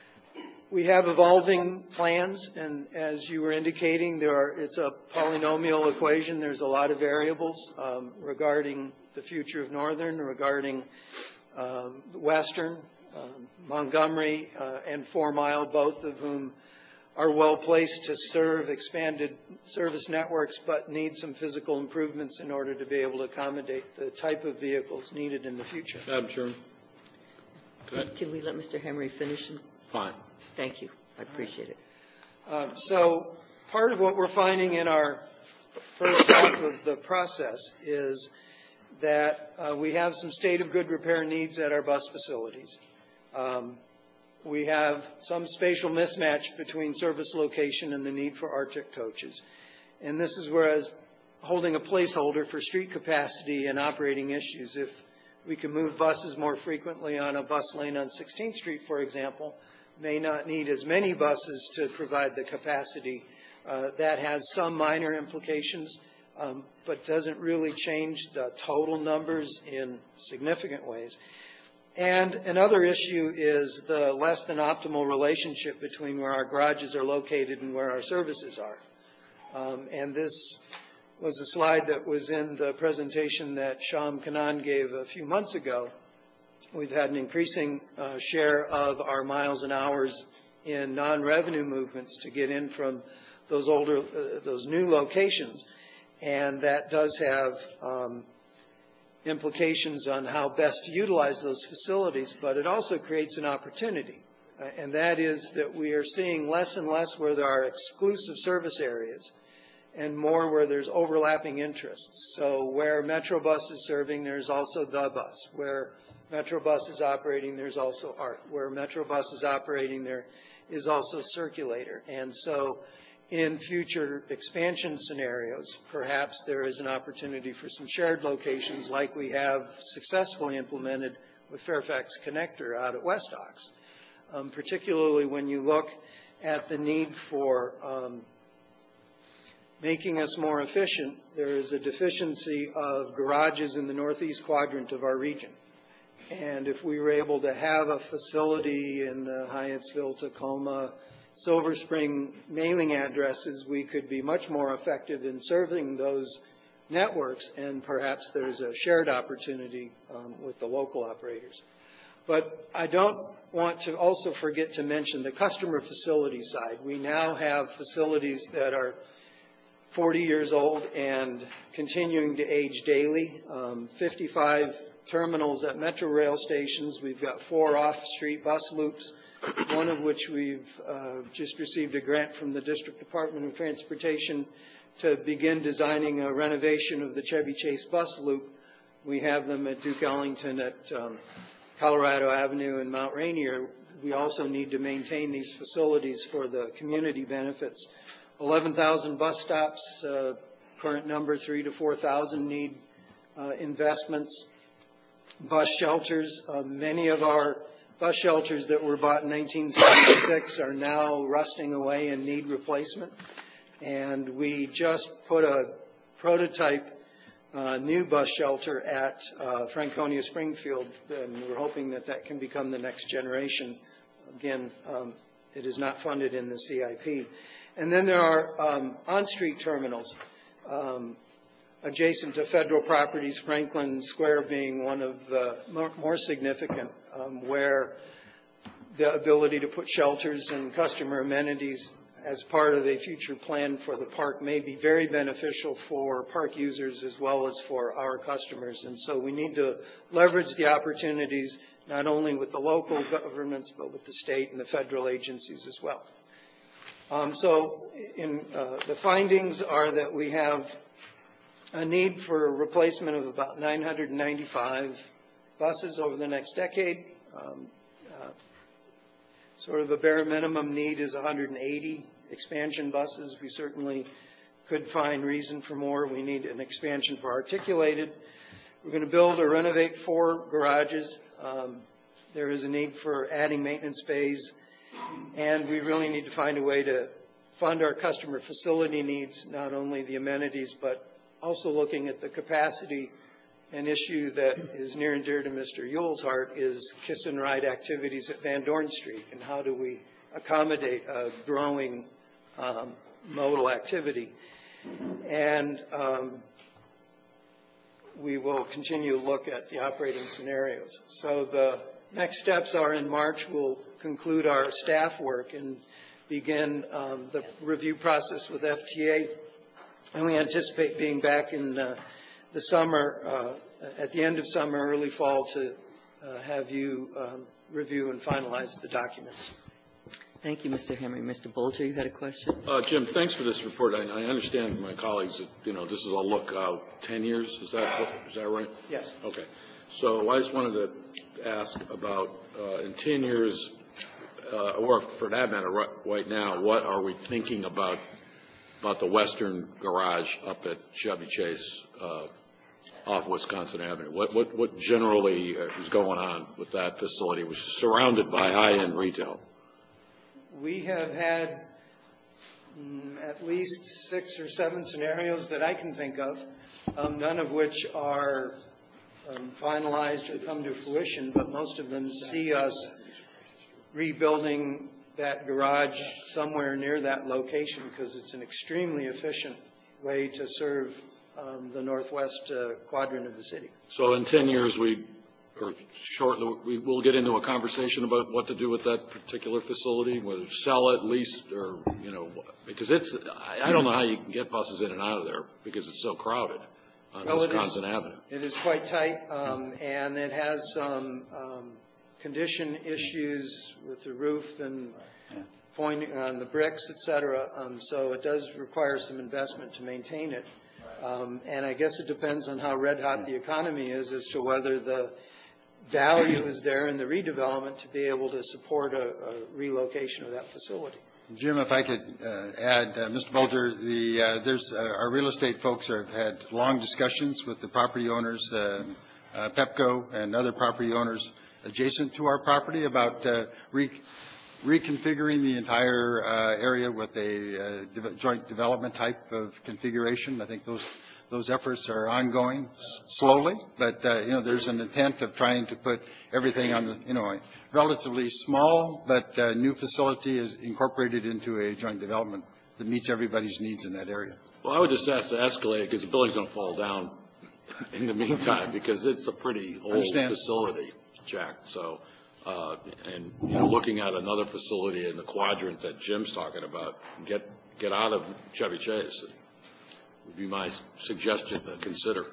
We have evolving plans, and as you were indicating, there are, it's a polynomial equation. There's a lot of variables um, regarding the future of Northern, regarding um, Western, um, Montgomery, uh, and Four Mile, both of whom are well placed to serve expanded service networks, but need some physical improvements in order to be able to accommodate the type of vehicles needed in the future. Madam Chairman. Can we let Mister Henry finish? Fine. Thank you. I appreciate it. Uh, so part of what we're finding in our first half of the process is that uh, we have some state of good repair needs at our bus facilities. Um, we have some spatial mismatch between service location and the need for Arctic coaches. And this is where I was holding a placeholder for street capacity and operating issues. If we can move buses more frequently on a bus lane on sixteenth street, for example, may not need as many buses to provide the capacity. Uh, that has some minor implications, um, but doesn't really change the total numbers in significant ways. And another issue is the less than optimal relationship between where our garages are located and where our services are. Um, and this was a slide that was in the presentation that Sham Kanan gave a few months ago. We've had an increasing uh, share of our miles and hours in non-revenue movements to get in from those older, uh, those new locations, and that does have um, implications on how best to utilize those facilities, but it also creates an opportunity, uh, and that is that we are seeing less and less where there are exclusive service areas and more where there's overlapping interests. So where Metrobus is serving, there's also the bus. Where Metrobus is operating, there's also ART. Where Metrobus is operating, there is also Circulator. And so in future expansion scenarios, perhaps there is an opportunity for some shared locations like we have successfully implemented with Fairfax Connector out at West Ox. Um, particularly when you look at the need for um, making us more efficient, there is a deficiency of garages in the northeast quadrant of our region. And if we were able to have a facility in the Hyattsville, Tacoma, Silver Spring mailing addresses, we could be much more effective in serving those networks, and perhaps there's a shared opportunity um, with the local operators. But I don't want to also forget to mention the customer facility side. We now have facilities that are forty years old and continuing to age daily, um, fifty-five terminals at Metro rail stations. We've got four off-street bus loops, one of which we've uh, just received a grant from the District Department of Transportation to begin designing a renovation of the Chevy Chase bus loop. We have them at Duke Ellington, at um, Colorado Avenue and Mount Rainier. We also need to maintain these facilities for the community benefits. eleven thousand bus stops, uh, current number three to four thousand need uh, investments. Bus shelters, uh, many of our bus shelters that were bought in nineteen seventy-six are now rusting away and need replacement. And we just put a prototype uh, new bus shelter at uh, Franconia Springfield, and we're hoping that that can become the next generation. Again, um, it is not funded in the C I P. And then there are um, on-street terminals um, adjacent to federal properties, Franklin Square being one of the more, more significant, um, where the ability to put shelters and customer amenities as part of a future plan for the park may be very beneficial for park users as well as for our customers. And so we need to leverage the opportunities not only with the local governments, but with the state and the federal agencies as well. Um, so in, uh, the findings are that we have a need for a replacement of about nine hundred ninety-five buses over the next decade. Um, uh, sort of a bare minimum need is one hundred eighty expansion buses. We certainly could find reason for more. We need an expansion for articulated. We're going to build or renovate four garages. Um, there is a need for adding maintenance bays, and we really need to find a way to fund our customer facility needs, not only the amenities, but also looking at the capacity. An issue that is near and dear to Mister Yule's heart is kiss and ride activities at Van Dorn Street, and how do we accommodate a growing um, modal activity. And um, we will continue to look at the operating scenarios. So the next steps are in March, we'll conclude our staff work and begin um, the review process with F T A. And we anticipate being back in uh, the summer, uh, at the end of summer, early fall, to uh, have you um, review and finalize the documents. Thank you, Mister Henry. Mister Bolger, you had a question? Uh, Jim, thanks for this report. I, I understand my colleagues that, you know, this is a look out ten years. Is that, is that right? Yes. Okay. So I just wanted to ask about, uh, in ten years, uh, or for that matter, right, right now, what are we thinking about about the western garage up at Chevy Chase uh, off Wisconsin Avenue? What, what, what generally is going on with that facility, which is surrounded by high-end retail? We have had mm, at least six or seven scenarios that I can think of, um, none of which are um, finalized or come to fruition, but most of them see us rebuilding that garage somewhere near that location, because it's an extremely efficient way to serve um, the northwest uh, quadrant of the city. So in ten years, we, or shortly, we will get into a conversation about what to do with that particular facility, whether sell it, lease, or, you know, because it's, I, I don't know how you can get buses in and out of there because it's so crowded on well, Wisconsin it is, Avenue. It is quite tight, um, and it has some um, condition issues with the roof and pointing on the bricks, et cetera. Um, so it does require some investment to maintain it. Um, and I guess it depends on how red hot the economy is as to whether the value is there in the redevelopment to be able to support a, a relocation of that facility. Jim, if I could uh, add, uh, Mister Bolger, the, uh, there's, uh, our real estate folks have had long discussions with the property owners, uh, uh, Pepco and other property owners adjacent to our property about uh, re reconfiguring the entire uh, area with a uh, de joint development type of configuration. I think those those efforts are ongoing, s slowly, but uh, you know, there's an intent of trying to put everything on the, you know, a relatively small but uh, new facility is incorporated into a joint development that meets everybody's needs in that area. Well, I would just ask to escalate because the building's going to fall down in the meantime because it's a pretty old Understand. facility, Jack. So, uh, and you know, looking at another facility in the quadrant that Jim's talking about, get get out of Chevy Chase would be my suggestion to consider.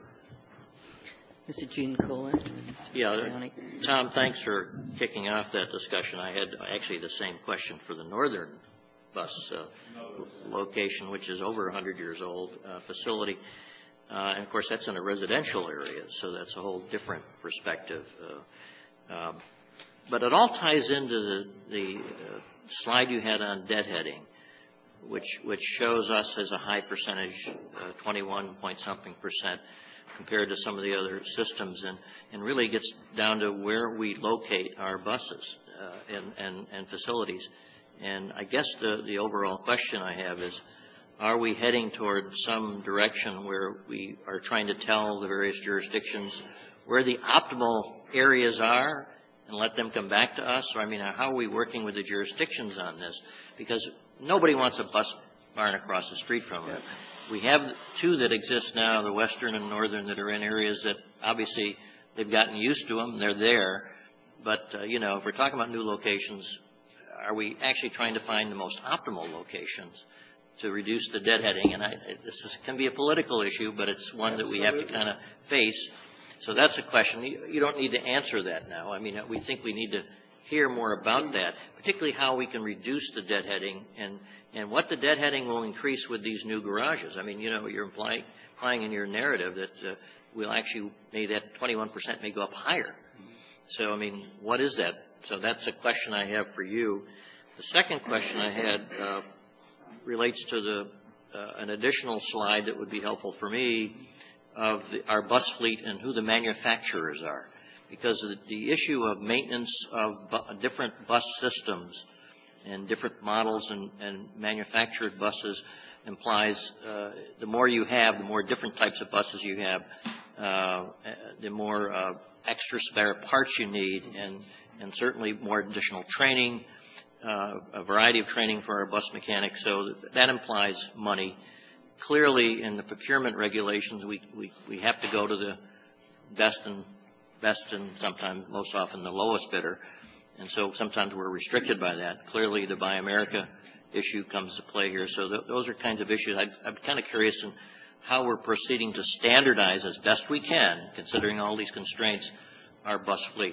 Mister Gene Cohen. Yeah, Tom, thanks for kicking off that discussion. I had actually the same question for the northern bus uh, location, which is over one hundred years old uh, facility. Uh, and of course, that's in a residential area, so that's a whole different perspective. Uh, um, but it all ties into the, the uh, slide you had on deadheading, which which shows us as a high percentage, uh, twenty-one point something percent, compared to some of the other systems, and, and really gets down to where we locate our buses uh, and, and, and facilities. And I guess the, the overall question I have is, are we heading toward some direction where we are trying to tell the various jurisdictions where the optimal areas are and let them come back to us? Or, I mean, how are we working with the jurisdictions on this? Because nobody wants a bus barn across the street from them. Yes. We have two that exist now, the western and northern, that are in areas that obviously they've gotten used to them, they're there. But, uh, you know, if we're talking about new locations, are we actually trying to find the most optimal locations to reduce the deadheading? And I, this is, can be a political issue, but it's one that we have to kind of face. So that's a question. You, you don't need to answer that now. I mean, we think we need to hear more about that, particularly how we can reduce the deadheading and, and what the deadheading will increase with these new garages. I mean, you know, you're implying, implying in your narrative that uh, we'll actually, maybe that twenty-one percent may go up higher. So, I mean, what is that? So that's a question I have for you. The second question I had uh, relates to the uh, an additional slide that would be helpful for me of the, our bus fleet and who the manufacturers are. Because the, the issue of maintenance of bu different bus systems and different models and, and manufactured buses implies uh, the more you have, the more different types of buses you have, uh, the more uh, extra spare parts you need, and, and certainly more additional training, uh, a variety of training for our bus mechanics. So that implies money. Clearly, in the procurement regulations, we, we, we have to go to the best and best and sometimes, most often, the lowest bidder. And so sometimes we're restricted by that. Clearly, the Buy America issue comes to play here. So th those are kinds of issues. I'd, I'm kind of curious in how we're proceeding to standardize as best we can, considering all these constraints, our bus fleet.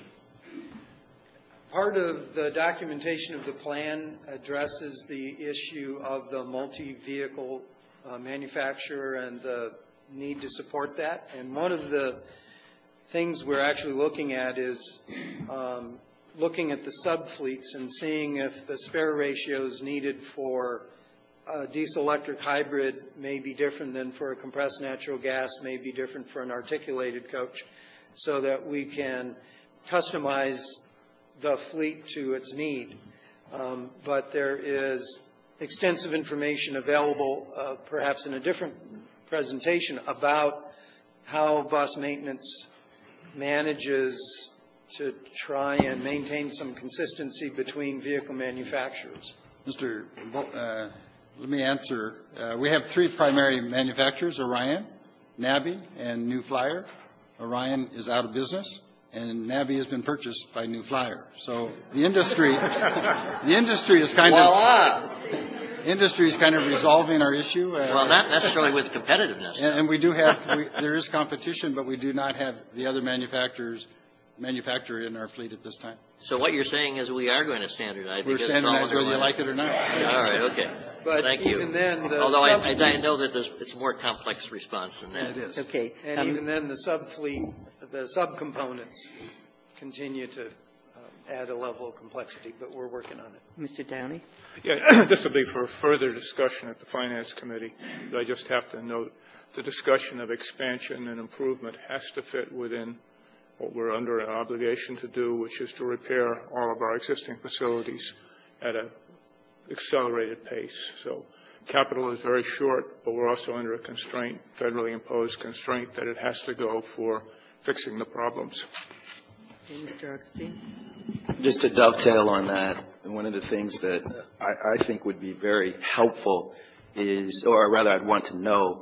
Part of the documentation of the plan addresses the issue of the multi-vehicle uh, manufacturer and the need to support that. And one of the things we're actually looking at is um, looking at the sub-fleets and seeing if the spare ratios needed for a diesel-electric hybrid may be different than for a compressed natural gas, may be different for an articulated coach, so that we can customize the fleet to its need. Um, but there is extensive information available, uh, perhaps in a different presentation, about how bus maintenance manages to try and maintain some consistency between vehicle manufacturers. Mister Bo- uh, let me answer. Uh, we have three primary manufacturers: Orion, Nabi, and New Flyer. Orion is out of business, and Nabi has been purchased by New Flyer. So the industry, the industry is kind Voila. of industry is kind of resolving our issue. Uh, Well, not necessarily with competitiveness. and, and we do have we, there is competition, but we do not have the other manufacturers manufacturer in our fleet at this time. So what you're saying is we are going to standardize. We're because it's standardized all whether you underlined. like it or not. All right, okay. But Thank you. even then, the Although sub- I, I I know that there's, it's a more complex response than that. It is. Okay. And um, even then, the sub-fleet, the subcomponents continue to uh, add a level of complexity, but we're working on it. Mister Downey? Yeah, this will be for further discussion at the Finance Committee. But I just have to note the discussion of expansion and improvement has to fit within what we're under an obligation to do, which is to repair all of our existing facilities at an accelerated pace. So capital is very short, but we're also under a constraint, federally imposed constraint, that it has to go for fixing the problems. Okay, Mister Augustine? Just to dovetail on that, one of the things that I, I think would be very helpful is, or rather I'd want to know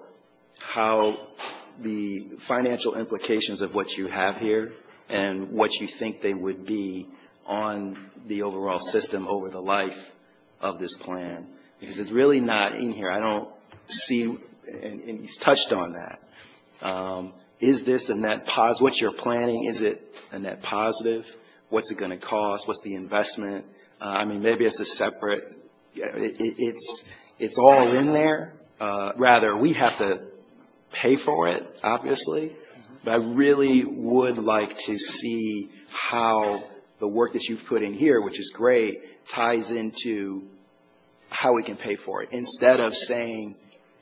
how the financial implications of what you have here and what you think they would be on the overall system over the life of this plan. Because it's really not in here. I don't see, and, and he's touched on that. Um, is this a net positive? What you're planning, is it a net positive? What's it going to cost? What's the investment? Uh, I mean, maybe it's a separate, it, it, it's, it's all in there. Uh, rather, we have to pay for it, obviously, but I really would like to see how the work that you've put in here, which is great, ties into how we can pay for it, instead of saying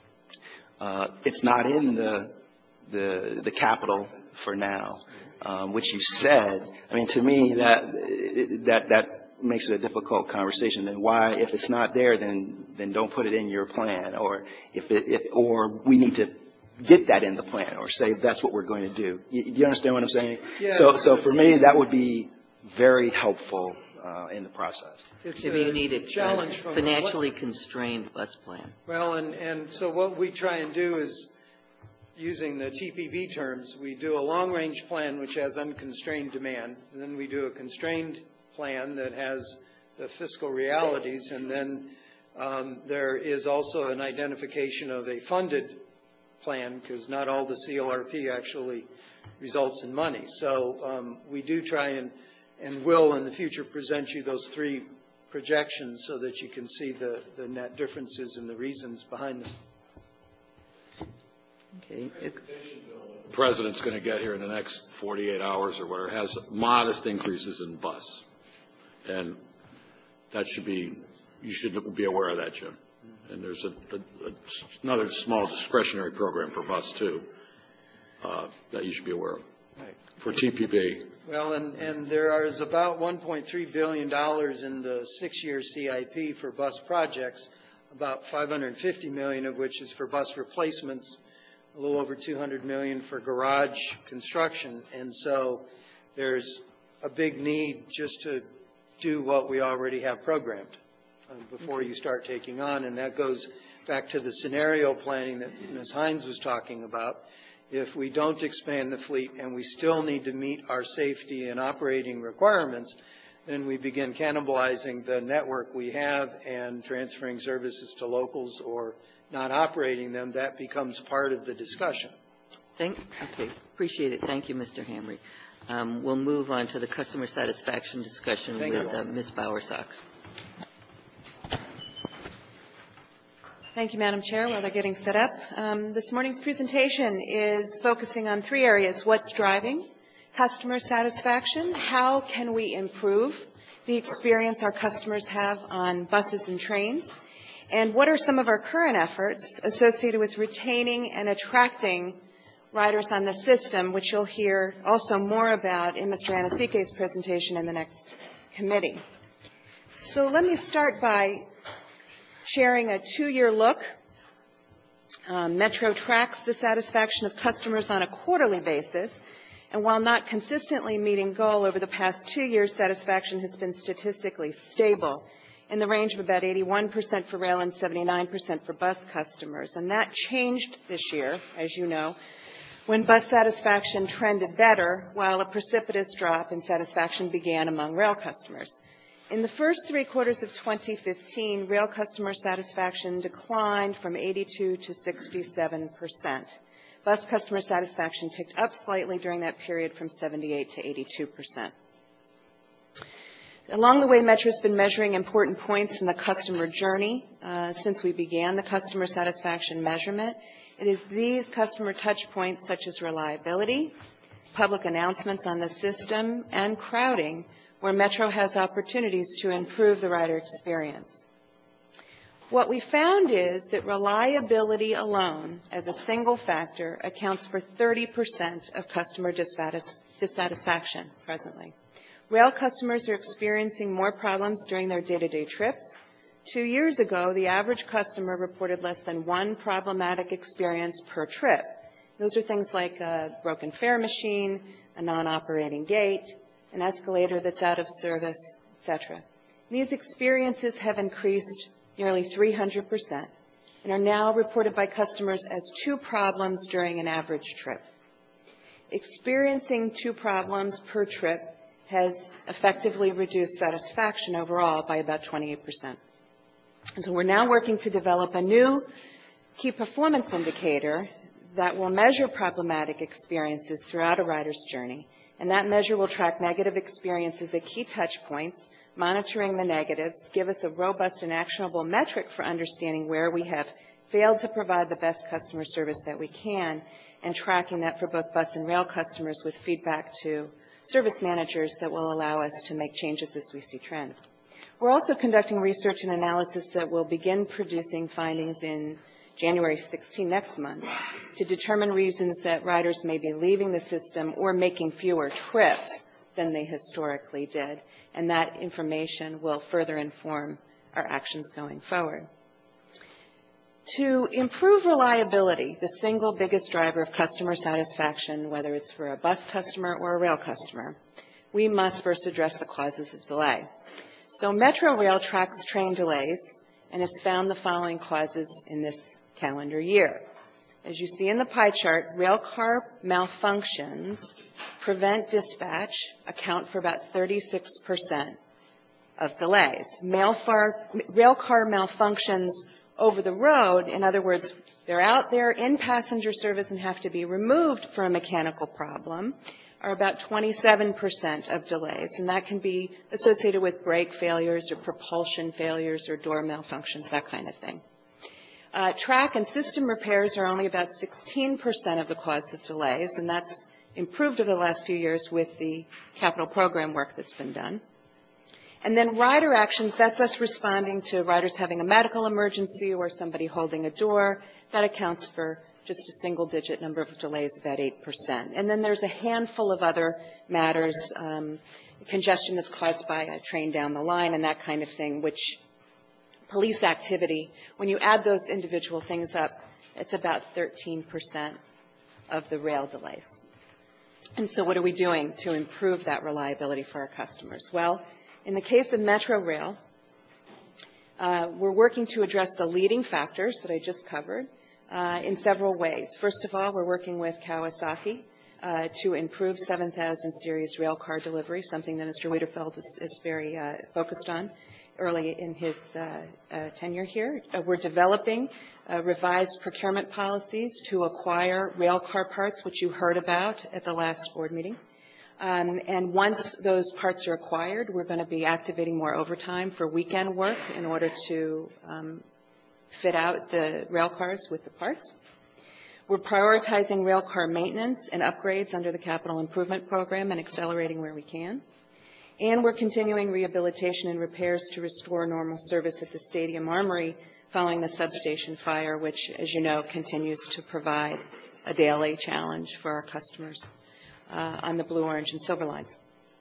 uh, it's not in the, the, the capital for now, um, which you said. I mean, to me, that, that, that makes it a difficult conversation. Then why, if it's not there, then, then don't put it in your plan, or if it, if, or we need to get that in the plan, or say that's what we're going to do. You, you understand what I'm saying? Yeah. So, so for me, that would be very helpful uh, in the process. It's Maybe a you need a challenge from financially constrained bus plan. Well, and, and so what we try and do is, using the T P V terms, we do a long-range plan which has unconstrained demand, and then we do a constrained plan that has the fiscal realities. And then um, there is also an identification of a funded plan, because not all the C L R P actually results in money. So um, we do try and, and will in the future present you those three projections so that you can see the, the net differences and the reasons behind them. Okay. The President's going to get here in the next forty-eight hours or whatever, has modest increases in bus. And that should be, you should be aware of that, Jim. And there's a, a, a, another small discretionary program for bus, too, uh, that you should be aware of. Right. For T P P. Well, and, and there is about one point three billion dollars in the six-year C I P for bus projects, about five hundred fifty million dollars of which is for bus replacements, a little over two hundred million dollars for garage construction. And so there's a big need just to do what we already have programmed uh, before you start taking on. And that goes back to the scenario planning that Miz Hines was talking about. If we don't expand the fleet and we still need to meet our safety and operating requirements, then we begin cannibalizing the network we have and transferring services to locals or not operating them. That becomes part of the discussion. Thank, okay, appreciate it. Thank you, Mister Hamre. Um, we'll move on to the customer satisfaction discussion Thank with you. uh, Miz Bowersox. Thank you, Madam Chair. While they're getting set up, um, this morning's presentation is focusing on three areas: what's driving customer satisfaction, how can we improve the experience our customers have on buses and trains, and what are some of our current efforts associated with retaining and attracting riders on the system, which you'll hear also more about in Mister Anasike's presentation in the next committee. So let me start by sharing a two-year look. Um, Metro tracks the satisfaction of customers on a quarterly basis, and while not consistently meeting goal over the past two years, satisfaction has been statistically stable in the range of about eighty-one percent for rail and seventy-nine percent for bus customers. And that changed this year, as you know, when bus satisfaction trended better, while a precipitous drop in satisfaction began among rail customers. In the first three quarters of twenty fifteen, rail customer satisfaction declined from eighty-two to sixty-seven percent. Bus customer satisfaction ticked up slightly during that period from seventy-eight to eighty-two percent. Along the way, Metro has been measuring important points in the customer journey uh, since we began the customer satisfaction measurement. It is these customer touch points, such as reliability, public announcements on the system, and crowding, where Metro has opportunities to improve the rider experience. What we found is that reliability alone, as a single factor, accounts for thirty percent of customer dissatis- dissatisfaction presently. Rail customers are experiencing more problems during their day-to-day trips. Two years ago, the average customer reported less than one problematic experience per trip. Those are things like a broken fare machine, a non-operating gate, an escalator that's out of service, et cetera. These experiences have increased nearly three hundred percent and are now reported by customers as two problems during an average trip. Experiencing two problems per trip has effectively reduced satisfaction overall by about twenty-eight percent. And so we're now working to develop a new key performance indicator that will measure problematic experiences throughout a rider's journey. And that measure will track negative experiences at key touch points, monitoring the negatives, give us a robust and actionable metric for understanding where we have failed to provide the best customer service that we can, and tracking that for both bus and rail customers with feedback to service managers that will allow us to make changes as we see trends. We're also conducting research and analysis that will begin producing findings in January sixteenth, next month, to determine reasons that riders may be leaving the system or making fewer trips than they historically did. And that information will further inform our actions going forward. To improve reliability, the single biggest driver of customer satisfaction, whether it's for a bus customer or a rail customer, we must first address the causes of delay. So Metro Rail tracks train delays and has found the following causes in this calendar year. As you see in the pie chart, rail car malfunctions prevent dispatch, account for about thirty-six percent of delays. Mail far, rail car malfunctions over the road, in other words, they're out there in passenger service and have to be removed for a mechanical problem, are about twenty-seven percent of delays, and that can be associated with brake failures or propulsion failures or door malfunctions, that kind of thing. Uh, track and system repairs are only about sixteen percent of the cause of delays, and that's improved over the last few years with the capital program work that's been done. And then rider actions, that's us responding to riders having a medical emergency or somebody holding a door. That accounts for just a single-digit number of delays, about eight percent. And then there's a handful of other matters, um, congestion that's caused by a train down the line and that kind of thing, which police activity, when you add those individual things up, it's about thirteen percent of the rail delays. And so what are we doing to improve that reliability for our customers? Well, in the case of Metro Rail, uh, we're working to address the leading factors that I just covered uh, in several ways. First of all, we're working with Kawasaki uh, to improve seven thousand series rail car delivery, something that Mister Wiederfeld is, is very uh, focused on early in his uh, uh, tenure here. Uh, we're developing uh, revised procurement policies to acquire rail car parts, which you heard about at the last board meeting. Um, and once those parts are acquired, we're going to be activating more overtime for weekend work in order to um, fit out the rail cars with the parts. We're prioritizing rail car maintenance and upgrades under the capital improvement program and accelerating where we can. And we're continuing rehabilitation and repairs to restore normal service at the Stadium Armory following the substation fire, which, as you know, continues to provide a daily challenge for our customers uh, on the Blue, Orange, and Silver lines.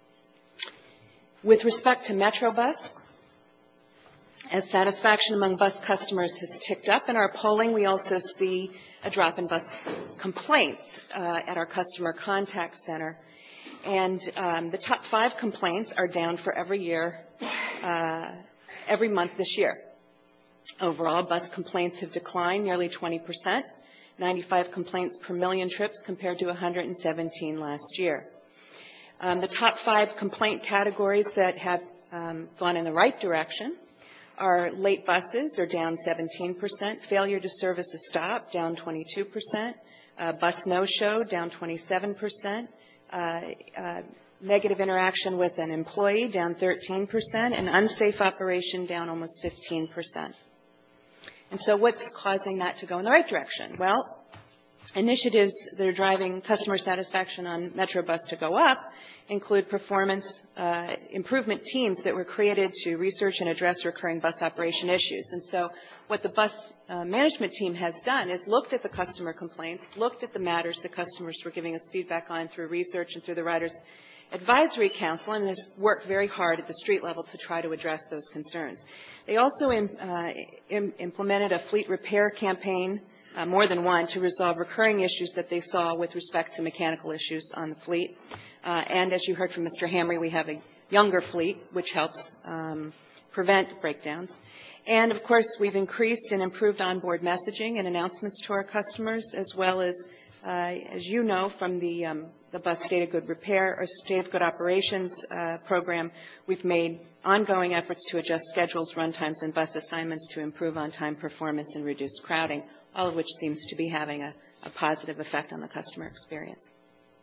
With respect to MetroBus, as satisfaction among bus customers has ticked up in our polling, we also see a drop in bus complaints uh, at our customer contact center. And um, the top five complaints are down for every year, uh, every month this year. Overall, bus complaints have declined nearly twenty percent, ninety-five complaints per million trips compared to one hundred seventeen last year. Um, the top five complaint categories that have um, gone in the right direction are late buses, are down seventeen percent, failure to service a stop, down twenty-two percent, uh, bus no-show, down twenty-seven percent, Uh, uh, negative interaction with an employee, down thirteen percent, and unsafe operation, down almost fifteen percent. And so what's causing that to go in the right direction? Well, initiatives that are driving customer satisfaction on MetroBus to go up include performance uh, improvement teams that were created to research and address recurring bus operation issues. And so what the bus uh, management team has done is looked at the customer complaints, looked at the matters the customers were giving us feedback on through research and through the Riders Advisory Council, and has worked very hard at the street level to try to address those concerns. They also im, uh, im, implemented a fleet repair campaign, uh, more than one, to resolve recurring issues that they saw with respect to mechanical issues on the fleet. Uh, and as you heard from Mister Hamry, we have a younger fleet, which helps um, prevent breakdowns. And, of course, we've increased and improved onboard messaging and announcements to our customers, as well as, uh, as you know, from the, um, the Bus State of Good Repair or State of Good Operations uh, program, we've made ongoing efforts to adjust schedules, run times, and bus assignments to improve on-time performance and reduce crowding, all of which seems to be having a, a positive effect on the customer experience.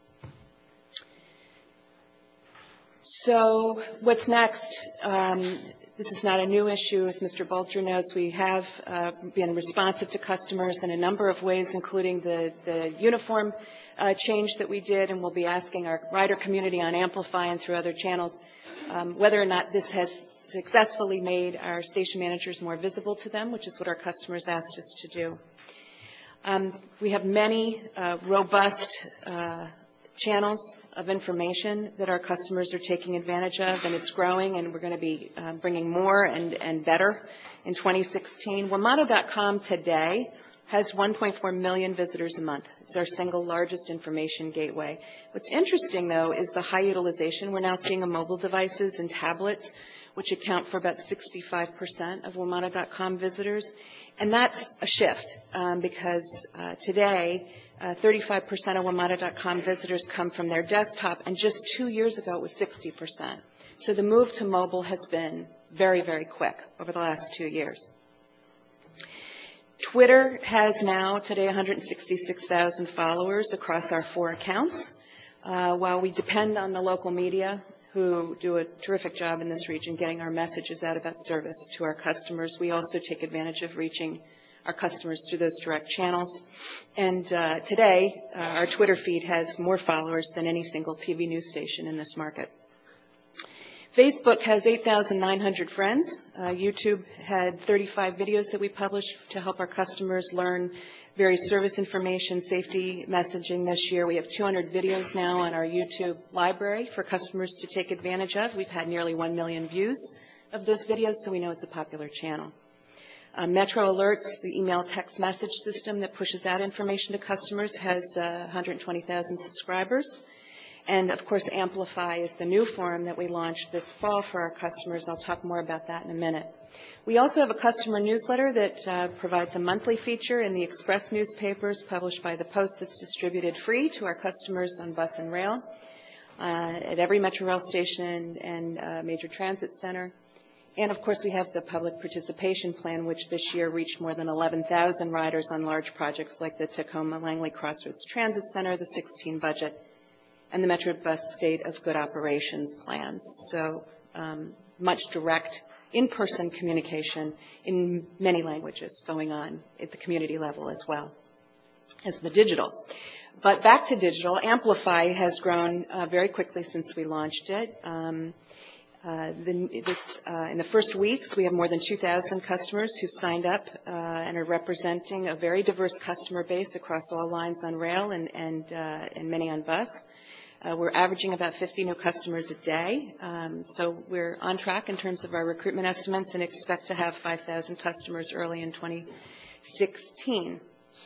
So what's next? Um, This is not a new issue. As Mister Bulger knows, we have uh, been responsive to customers in a number of ways, including the, the uniform uh, change that we did, and we'll be asking our rider community on Amplify and through other channels um, whether or not this has successfully made our station managers more visible to them, which is what our customers asked us to do. Um, we have many uh, robust uh, channels of information that our customers are taking advantage of, and it's growing, and we're going to be uh, bringing more and, and better in twenty sixteen. WMATA dot com today has one point four million visitors a month. It's our single largest information gateway. What's interesting, though, is the high utilization. We're now seeing on mobile devices and tablets, which account for about sixty-five percent of WMATA dot com visitors. And that's a shift um, because uh, today, Uh, thirty-five percent of WMATA dot com visitors come from their desktop, and just two years ago it was sixty percent. So the move to mobile has been very, very quick over the last two years. Twitter has now today one hundred sixty-six thousand followers across our four accounts. Uh, while we depend on the local media, who do a terrific job in this region getting our messages out about service to our customers, we also take advantage of reaching our customers through those direct channels. And uh, today, uh, our Twitter feed has more followers than any single T V news station in this market. Facebook has eight thousand nine hundred friends. Uh, YouTube had thirty-five videos that we published to help our customers learn various service information, safety messaging this year. We have two hundred videos now on our YouTube library for customers to take advantage of. We've had nearly one million views of those videos, so we know it's a popular channel. Uh, Metro Alerts, the email text message system that pushes out information to customers, has uh, one hundred twenty thousand subscribers. And, of course, Amplify is the new forum that we launched this fall for our customers. I'll talk more about that in a minute. We also have a customer newsletter that uh, provides a monthly feature in the Express newspapers published by the Post that's distributed free to our customers on bus and rail uh, at every Metro Rail station and, and uh, major transit center. And, of course, we have the public participation plan, which this year reached more than eleven thousand riders on large projects like the Tacoma-Langley Crossroads Transit Center, the sixteen budget, and the Metro Bus State of Good Operations plans. So um, much direct in-person communication in many languages going on at the community level as well as the digital. But back to digital, Amplify has grown uh, very quickly since we launched it. Um, uh, the, this, uh, in the first weeks, we have more than two thousand customers who've signed up uh, and are representing a very diverse customer base across all lines on rail and, and, uh, and many on bus. Uh, we're averaging about fifty new customers a day, um, so we're on track in terms of our recruitment estimates and expect to have five thousand customers early in twenty sixteen.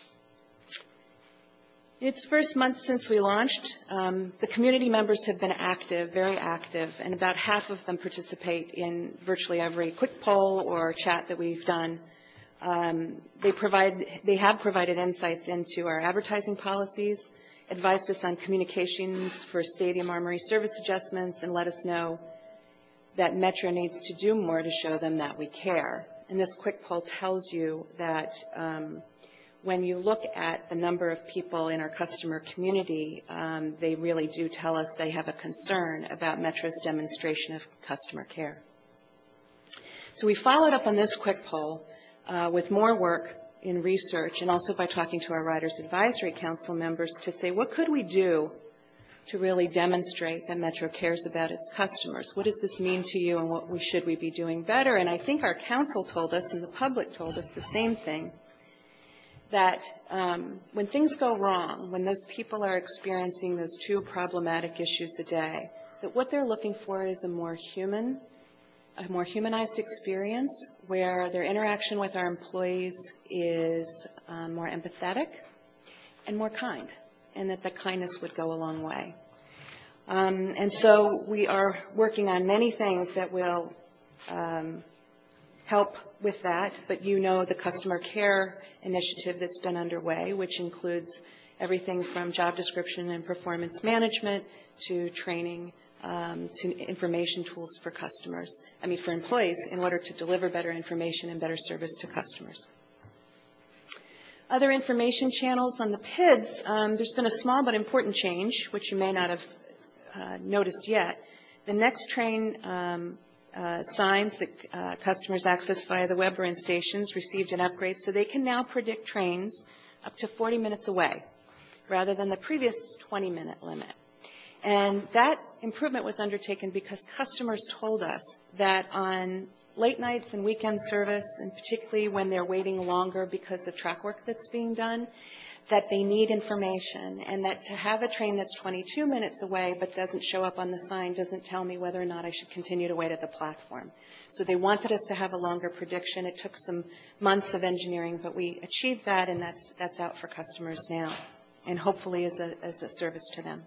It's first month since we launched. Um, the community members have been active, very active, and about half of them participate in virtually every quick poll or chat that we've done. Um, they provide, they have provided insights into our advertising policies, advised us on communications for stadium armory service adjustments, and let us know that Metro needs to do more to show them that we care. And this quick poll tells you that um, when you look at the number of people in our customer community, um, they really do tell us they have a concern about Metro's demonstration of customer care. So we followed up on this quick poll uh, with more work in research and also by talking to our Riders Advisory Council members to say, what could we do to really demonstrate that Metro cares about its customers? What does this mean to you, and what we, should we be doing better? And I think our council told us and the public told us the same thing, that um, when things go wrong, when those people are experiencing those two problematic issues a day, that what they're looking for is a more human a more humanized experience where their interaction with our employees is um, more empathetic and more kind, and that the kindness would go a long way. Um, and so we are working on many things that will um, help with that, but you know the customer care initiative that's been underway, which includes everything from job description and performance management to training, Um, to information tools for customers, I mean for employees, in order to deliver better information and better service to customers. Other information channels on the P I Ds, um, there's been a small but important change, which you may not have uh, noticed yet. The Next Train um, uh, signs that uh, customers access via the web or in stations received an upgrade, so they can now predict trains up to forty minutes away, rather than the previous twenty minute limit. And that improvement was undertaken because customers told us that on late nights and weekend service, and particularly when they're waiting longer because of track work that's being done, that they need information, and that to have a train that's twenty-two minutes away but doesn't show up on the sign doesn't tell me whether or not I should continue to wait at the platform. So they wanted us to have a longer prediction. It took some months of engineering, but we achieved that, and that's, that's out for customers now, and hopefully as a, as a service to them.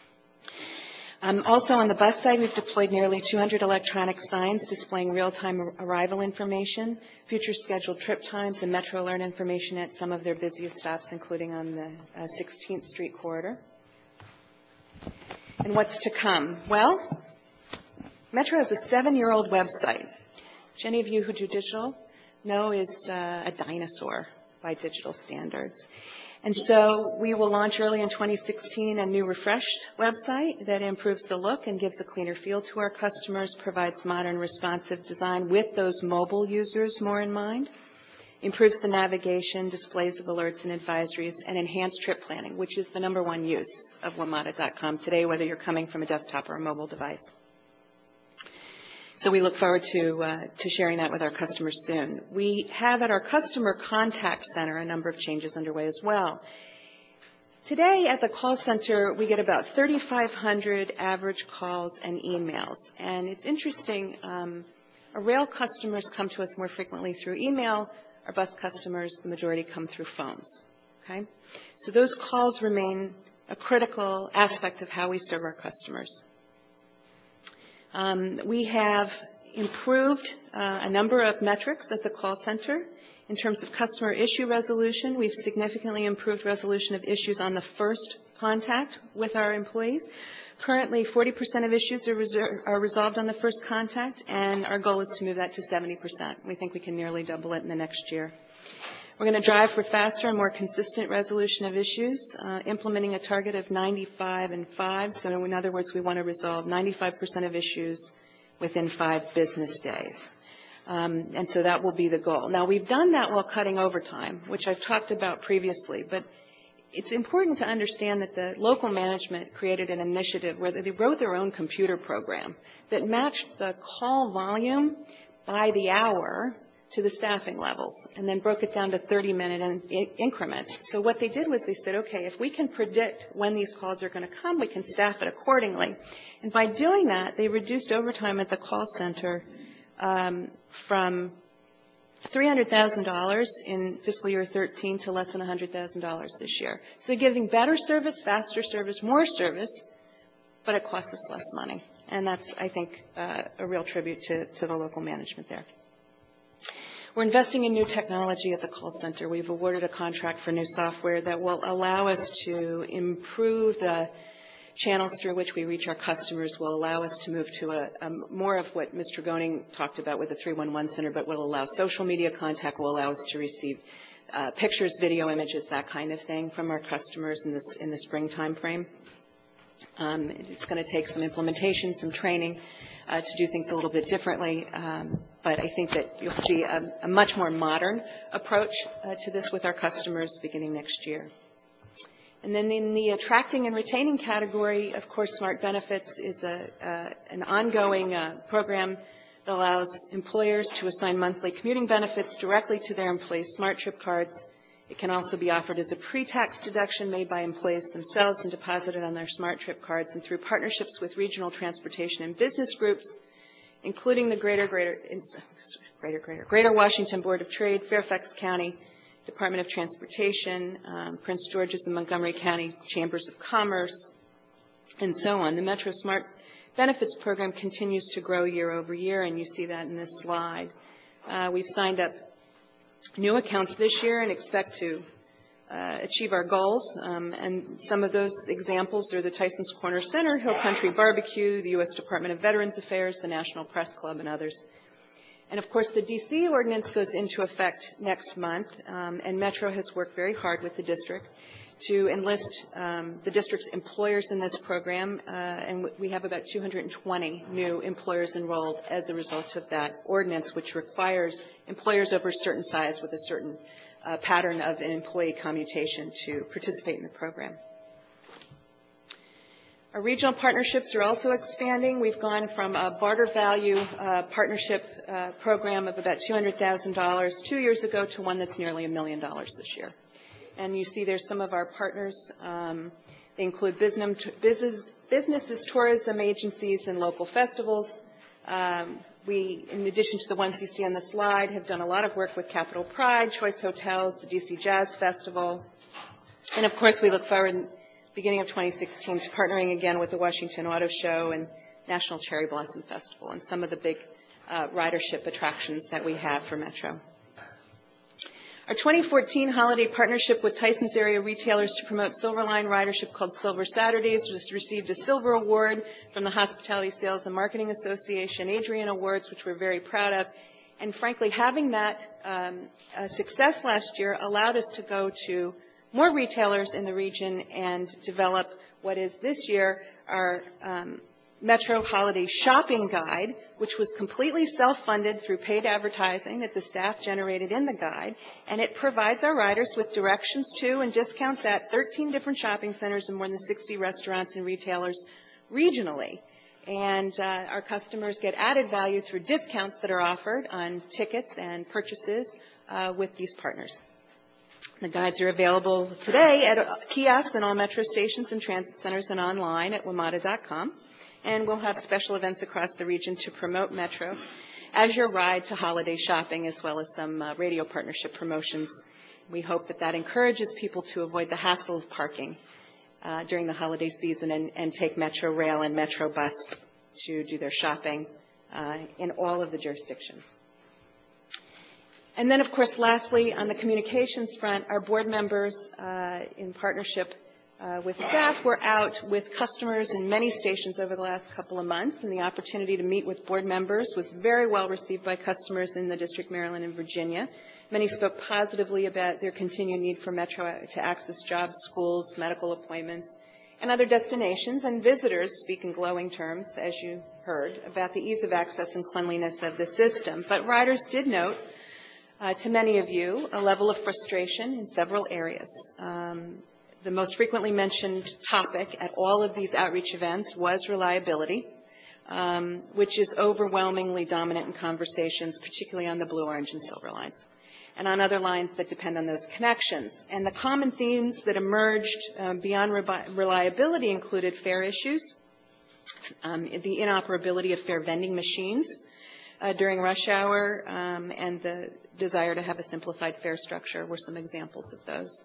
Um, also on the bus side, we've deployed nearly two hundred electronic signs displaying real-time arrival information, future scheduled trip times, and Metro Alert information at some of their busiest stops, including on the uh, sixteenth Street corridor. And what's to come? Well, Metro has a seven-year-old website, which any of you who do digital know is uh, a dinosaur by digital standards. And so we will launch early in twenty sixteen a new refreshed website that improves the look and gives a cleaner feel to our customers, provides modern responsive design with those mobile users more in mind, improves the navigation, displays of alerts and advisories, and enhanced trip planning, which is the number one use of WMATA dot com today, whether you're coming from a desktop or a mobile device. So we look forward to, uh, to sharing that with our customers soon. We have at our Customer Contact Center a number of changes underway as well. Today at the call center, we get about thirty-five hundred average calls and emails. And it's interesting, um, our rail customers come to us more frequently through email. Our bus customers, the majority, come through phones. Okay? So those calls remain a critical aspect of how we serve our customers. Um, we have improved uh, a number of metrics at the call center. In terms of customer issue resolution, we've significantly improved resolution of issues on the first contact with our employees. Currently, forty percent of issues are, reser- are resolved on the first contact, and our goal is to move that to seventy percent. We think we can nearly double it in the next year. We're going to drive for faster and more consistent resolution of issues, uh, implementing a target of ninety-five and five. So in other words, we want to resolve ninety-five percent of issues within five business days. Um, and so that will be the goal. Now, we've done that while cutting overtime, which I've talked about previously, but it's important to understand that the local management created an initiative where they wrote their own computer program that matched the call volume by the hour to the staffing levels, and then broke it down to thirty minute in, in increments. So what they did was they said, okay, if we can predict when these calls are going to come, we can staff it accordingly. And by doing that, they reduced overtime at the call center um, from three hundred thousand dollars in fiscal year thirteen to less than one hundred thousand dollars this year. So they're giving better service, faster service, more service, but it costs us less money. And that's, I think, uh, a real tribute to, to the local management there. We're investing in new technology at the call center. We've awarded a contract for new software that will allow us to improve the channels through which we reach our customers, will allow us to move to a, a more of what Mister Goning talked about with the three one one center, but will allow social media contact, will allow us to receive uh, pictures, video images, that kind of thing from our customers in this in the spring time frame. Um, it's going to take some implementation, some training, Uh, to do things a little bit differently, um, but I think that you'll see a, a much more modern approach uh, to this with our customers beginning next year. And then in the attracting and retaining category, of course, Smart Benefits is a, uh, an ongoing uh, program that allows employers to assign monthly commuting benefits directly to their employees' Smart Trip cards. It can also be offered as a pre-tax deduction made by employees themselves and deposited on their Smart Trip cards, and through partnerships with regional transportation and business groups, including the Greater Greater Greater Greater Greater Washington Board of Trade, Fairfax County Department of Transportation, um, Prince George's and Montgomery County Chambers of Commerce, and so on. The Metro Smart Benefits program continues to grow year over year, and you see that in this slide. Uh, we've signed up new accounts this year and expect to uh, achieve our goals. Um, and some of those examples are the Tyson's Corner Center, Hill Country Barbecue, the U S Department of Veterans Affairs, the National Press Club, and others. And of course, the D C ordinance goes into effect next month, um, and Metro has worked very hard with the district to enlist um, the district's employers in this program, uh, and we have about two hundred twenty new employers enrolled as a result of that ordinance, which requires employers over a certain size with a certain uh, pattern of an employee commutation to participate in the program. Our regional partnerships are also expanding. We've gone from a barter value uh, partnership uh, program of about two hundred thousand dollars two years ago to one that's nearly a million dollars this year. And you see there's some of our partners. Um, they include business, business, businesses, tourism agencies, and local festivals. Um, we, in addition to the ones you see on the slide, have done a lot of work with Capital Pride, Choice Hotels, the D C Jazz Festival. And of course, we look forward beginning of twenty sixteen to partnering again with the Washington Auto Show and National Cherry Blossom Festival and some of the big uh, ridership attractions that we have for Metro. Our twenty fourteen holiday partnership with Tyson's area retailers to promote Silverline ridership called Silver Saturdays just received a silver award from the Hospitality Sales and Marketing Association Adrian Awards, which we're very proud of. And frankly, having that um, uh, success last year allowed us to go to more retailers in the region and develop what is this year our um, Metro Holiday Shopping Guide, which was completely self-funded through paid advertising that the staff generated in the guide, and it provides our riders with directions to and discounts at thirteen different shopping centers and more than sixty restaurants and retailers regionally. And uh, our customers get added value through discounts that are offered on tickets and purchases uh, with these partners. The guides are available today at kiosks in all Metro stations and transit centers and online at WMATA dot com. And we'll have special events across the region to promote Metro as your ride to holiday shopping, as well as some uh, radio partnership promotions. We hope that that encourages people to avoid the hassle of parking uh, during the holiday season and, and take Metro Rail and Metro Bus to do their shopping uh, in all of the jurisdictions. And then, of course, lastly, on the communications front, our board members, uh, in partnership uh, with staff, were out with customers in many stations over the last couple of months, and the opportunity to meet with board members was very well received by customers in the District, Maryland, and Virginia. Many spoke positively about their continued need for Metro to access jobs, schools, medical appointments, and other destinations, and visitors speak in glowing terms, as you heard, about the ease of access and cleanliness of the system. But riders did note, uh, to many of you, a level of frustration in several areas. Um, the most frequently mentioned topic at all of these outreach events was reliability, um, which is overwhelmingly dominant in conversations, particularly on the Blue, Orange, and Silver lines, and on other lines that depend on those connections. And the common themes that emerged um, beyond re- reliability included fare issues, um, the inoperability of fare vending machines uh, during rush hour, um, and the desire to have a simplified fare structure were some examples of those.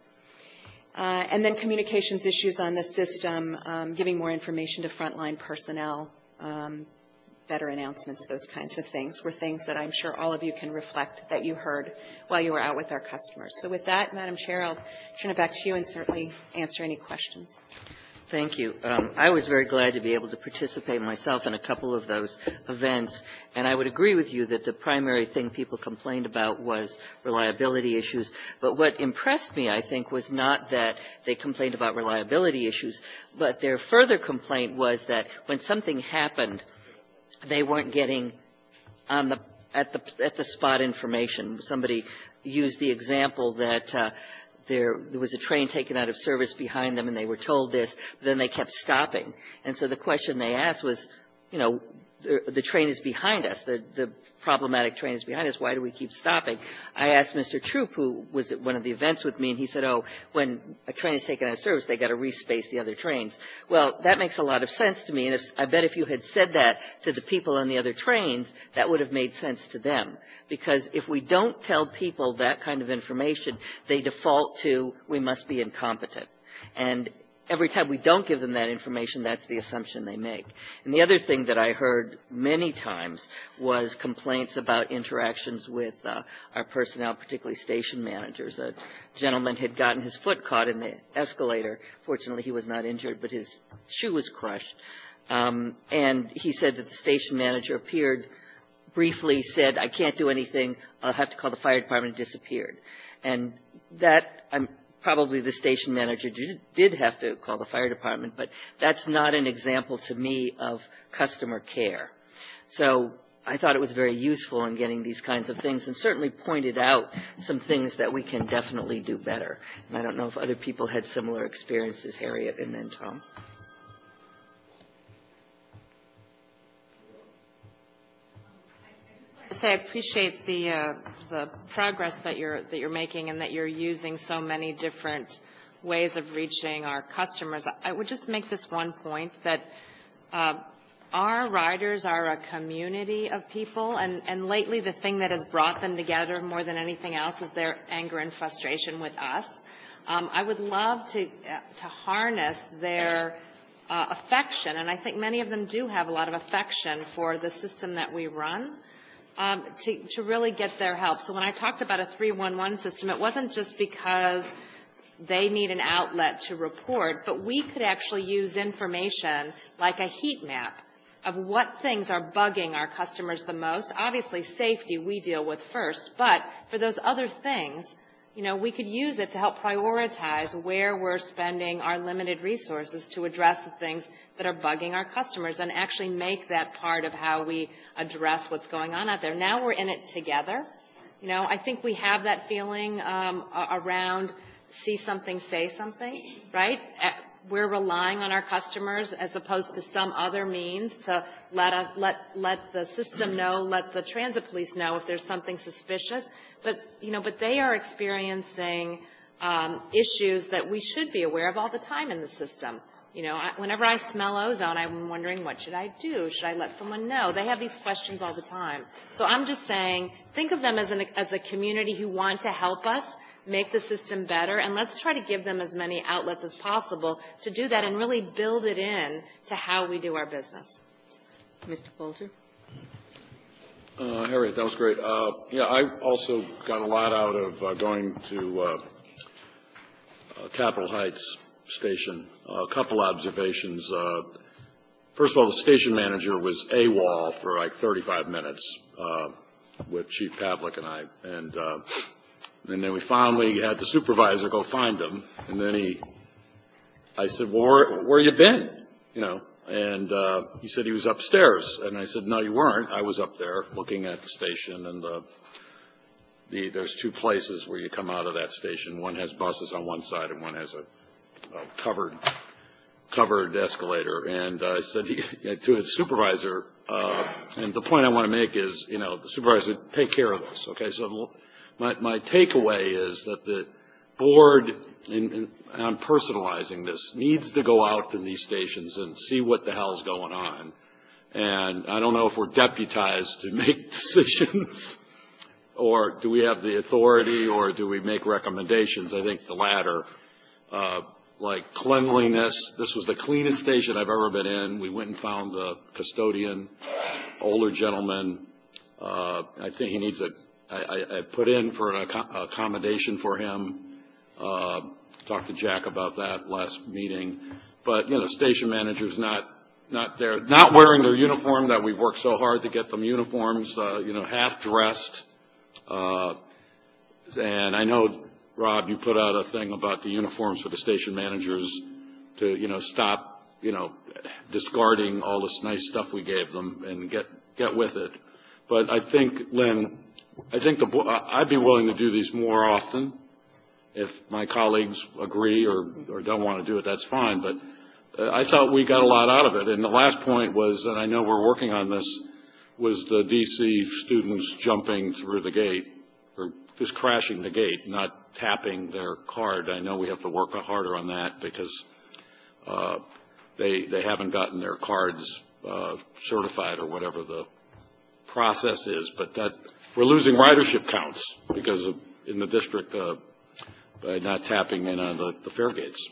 Uh, and then communications issues on the system, um, giving more information to frontline personnel, um, better announcements, those kinds of things were things that I'm sure all of you can reflect that you heard while you were out with our customers. So with that, Madam Chair, I'll turn it back to you and certainly answer any questions. Thank you. Um, I was very glad to be able to participate myself in a couple of those events, and I would agree with you that the primary thing people complained about was reliability issues. But what impressed me, I think, was not that they complained about reliability issues, but their further complaint was that when something happened, they weren't getting on the at the at the spot information. Somebody used the example that uh, there there was a train taken out of service behind them, and they were told this, but then they kept stopping. And so the question they asked was, you know, the, the train is behind us. The the problematic train is behind us. Why do we keep stopping? I asked Mister Troop, who was at one of the events with me, and he said, oh, when a train is taken out of service, they got to respace the other trains. Well, that makes a lot of sense to me, and if, I bet if you had said that to the people on the other trains, that would have made sense to them. Because if we don't tell people that kind of information, they default to, we must be incompetent. And every time we don't give them that information, that's the assumption they make. And the other thing that I heard many times was complaints about interactions with uh, our personnel, particularly station managers. A gentleman had gotten his foot caught in the escalator. Fortunately, he was not injured, but his shoe was crushed. Um, and he said that the station manager appeared, briefly said, I can't do anything, I'll have to call the fire department, and disappeared. And that, I'm probably the station manager did have to call the fire department, but that's not an example to me of customer care. So I thought it was very useful in getting these kinds of things, and certainly pointed out some things that we can definitely do better. And I don't know if other people had similar experiences, Harriet and then Tom. I appreciate the uh, the progress that you're that you're making, and that you're using so many different ways of reaching our customers. I would just make this one point, that uh, our riders are a community of people, and, and lately the thing that has brought them together more than anything else is their anger and frustration with us. Um, I would love to uh, to harness their uh, affection, and I think many of them do have a lot of affection for the system that we run. um, to, to really get their help. So when I talked about a three one one system, it wasn't just because they need an outlet to report, but we could actually use information like a heat map of what things are bugging our customers the most. Obviously, safety we deal with first, but for those other things, you know, we could use it to help prioritize where we're spending our limited resources to address the things that are bugging our customers and actually make that part of how we address what's going on out there. Now we're in it together. You know, I think we have that feeling um, around see something, say something, right? We're relying on our customers as opposed to some other means to let us let let the system know, let the transit police know if there's something suspicious. But you know, but they are experiencing um, issues that we should be aware of all the time in the system. You know, I, whenever I smell ozone, I'm wondering what should I do? Should I let someone know? They have these questions all the time. So I'm just saying, think of them as an as a community who want to help us make the system better, and let's try to give them as many outlets as possible to do that and really build it in to how we do our business. Mister Bolger? Uh, Harriet, that was great. Uh, yeah, I also got a lot out of uh, going to uh, uh, Capitol Heights Station. Uh, a couple observations. Uh, first of all, the station manager was AWOL for like thirty-five minutes uh, with Chief Pavlik and I, and uh, And then we finally had the supervisor go find him, and then he, I said, well, where, where you been? You know, and uh, he said he was upstairs, and I said, no, you weren't. I was up there looking at the station, and the, the there's two places where you come out of that station. One has buses on one side, and one has a, a covered covered escalator. And uh, I said he, to his supervisor, uh, and the point I want to make is, you know, the supervisor, take care of this, okay? So. My, my takeaway is that the board, and, and I'm personalizing this, needs to go out to these stations and see what the hell is going on. And I don't know if we're deputized to make decisions, or do we have the authority, or do we make recommendations? I think the latter. Uh, like cleanliness, this was the cleanest station I've ever been in. We went and found the custodian, older gentleman. Uh, I think he needs a I, I put in for an accommodation for him, uh, talked to Jack about that last meeting. But, you know, station managers not, not there, not wearing their uniform that we've worked so hard to get them uniforms, uh, you know, half dressed. Uh, and I know, Rob, you put out a thing about the uniforms for the station managers to, you know, stop, you know, discarding all this nice stuff we gave them and get, get with it. But I think, Lynn, I think the, I'd be willing to do these more often. If my colleagues agree or, or don't want to do it, that's fine. But uh, I thought we got a lot out of it. And the last point was, and I know we're working on this, was the D C students jumping through the gate, or just crashing the gate, not tapping their card. I know we have to work harder on that because uh, they, they haven't gotten their cards uh, certified or whatever the process is. But that we're losing ridership counts because of, in the district uh, by not tapping in on the, the fare gates.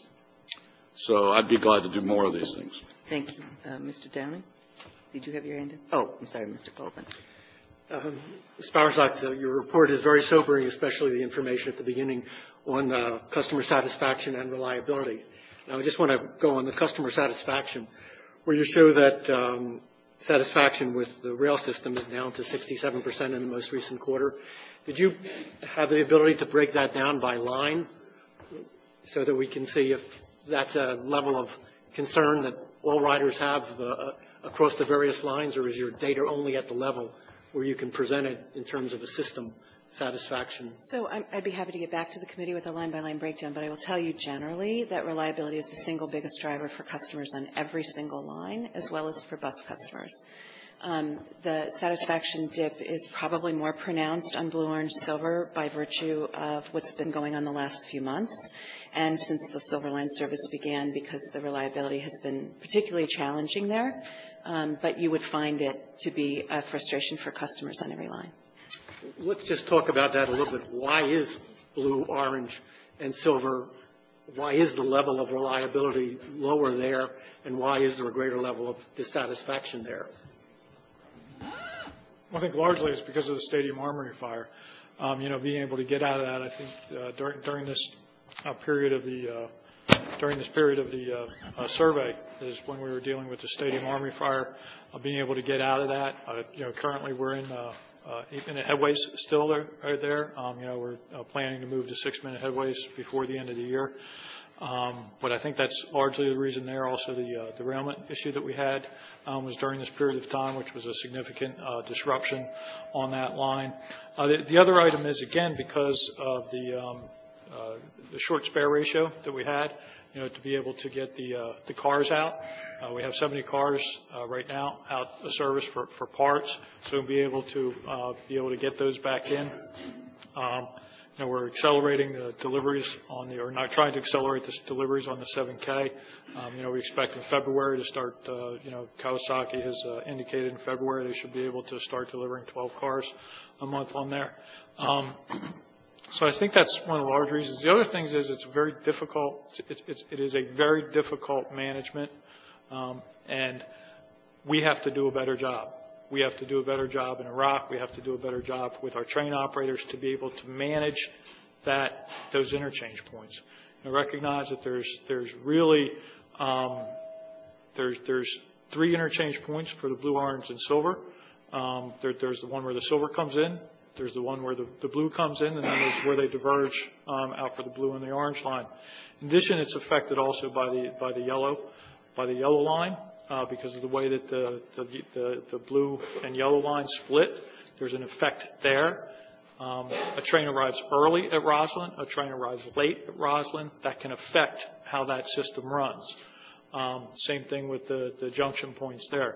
So I'd be glad to do more of these things. Thank you. Uh, Mister Downing, did you have your hand up? Oh, I'm sorry, Mister Colvin. Um, Miz Bowersox, uh, your report is very sobering, especially the information at the beginning on uh, customer satisfaction and reliability. Now, I just want to go on the customer satisfaction, where you show that um, satisfaction with the rail system is down to sixty-seven percent in the most recent quarter. Did you have the ability to break that down by line so that we can see if that's a level of concern that all riders have uh, across the various lines, or is your data only at the level where you can present it in terms of a system satisfaction? So I'm, I'd be happy to get back to the committee with a line-by-line breakdown, but I will tell you generally that reliability is the single biggest driver for customers on every single line, as well as for bus customers. Um, the satisfaction dip is probably more pronounced on Blue Orange Silver by virtue of what's been going on the last few months, and since the Silver Line service began, because the reliability has been particularly challenging there. Um, but you would find it to be a frustration for customers on every line. Let's just talk about that a little bit. Why is Blue, Orange, and Silver, why is the level of reliability lower there, and why is there a greater level of dissatisfaction there? I think largely it's because of the Stadium Armory fire. Um, you know, being able to get out of that, I think uh, during during this uh, period of the uh, during this period of the uh, uh, survey is when we were dealing with the Stadium Armory fire. Uh, being able to get out of that, uh, you know, currently we're in uh, uh, eight-minute headways still there. Right there. Um, you know, we're uh, planning to move to six-minute headways before the end of the year. Um, but I think that's largely the reason there. Also, the uh, derailment issue that we had um, was during this period of time, which was a significant uh, disruption on that line. Uh, the, the other item is, again, because of the, um, uh, the short spare ratio that we had, you know, to be able to get the, uh, the cars out. Uh, we have seventy cars uh, right now out of service for, for parts, so we'll be able to uh, be able to get those back in. Um, You know, we're accelerating the deliveries on the, or not trying to accelerate the deliveries on the seven K. Um, you know, we expect in February to start, uh, you know, Kawasaki has uh, indicated in February they should be able to start delivering twelve cars a month on there. Um, so I think that's one of the large reasons. The other things is it's very difficult, it's, it's, it is a very difficult management, um, and we have to do a better job. We have to do a better job in Iraq. We have to do a better job with our train operators to be able to manage that, those interchange points. And recognize that there's, there's really, um, there's, there's three interchange points for the blue, orange, and silver. Um, there, there's the one where the silver comes in. There's the one where the, the blue comes in, and then there's where they diverge um, out for the blue and the orange line. In addition, it's affected also by the, by the yellow, by the yellow line. Uh, because of the way that the, the, the, the blue and yellow lines split. There's an effect there. Um, a train arrives early at Roslyn, a train arrives late at Roslyn. That can affect how that system runs. Um, same thing with the, the junction points there.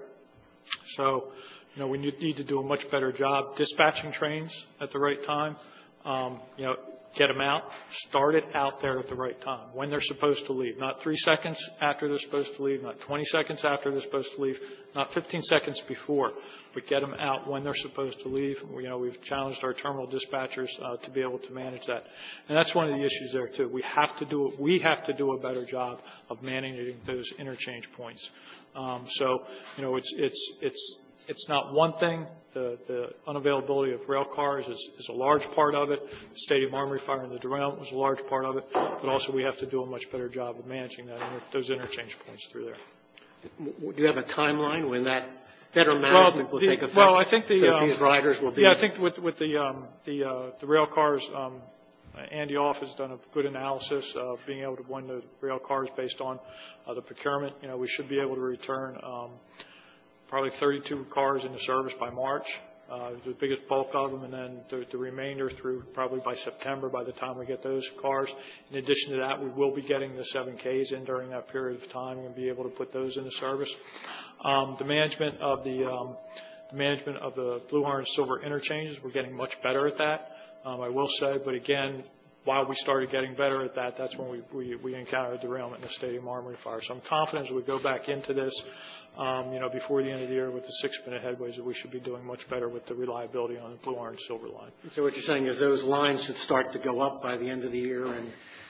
So, you know, we need to do a much better job dispatching trains at the right time. Um, you know, get them out, start it out there at the right time, when they're supposed to leave, not three seconds after they're supposed to leave, not twenty seconds after they're supposed to leave, not fifteen seconds before, but get them out when they're supposed to leave. We, you know, we've challenged our terminal dispatchers uh, to be able to manage that. And that's one of the issues there, too. We have to do, we have to do a better job of managing those interchange points. Um, so, you know, it's, it's, it's, It's not one thing. The, the unavailability of rail cars is, is a large part of it. The Stadium Armory fire and the derailment was a large part of it. But also we have to do a much better job of managing that inter, those interchange points through there. Do you have a timeline when that better management well, will the, take effect? Well, I think the so um, these riders will be. Yeah, I think with with the um, the uh, the rail cars, um, Andy Off has done a good analysis of being able to win the rail cars based on uh, the procurement. You know, we should be able to return. Um, probably thirty-two cars into service by March, uh, the biggest bulk of them, and then the, the remainder through probably by September by the time we get those cars. In addition to that, we will be getting the seven Ks in during that period of time and be able to put those into service. Um, the management of the, um, the management of the blue, orange, silver interchanges, we're getting much better at that, um, I will say, but again, while we started getting better at that, that's when we, we, we encountered derailment in the Stadium Armory fire. So I'm confident as we go back into this, um, you know, before the end of the year with the six-minute headways, that we should be doing much better with the reliability on the blue, orange, silver line. So what you're saying is those lines should start to go up by the end of the year and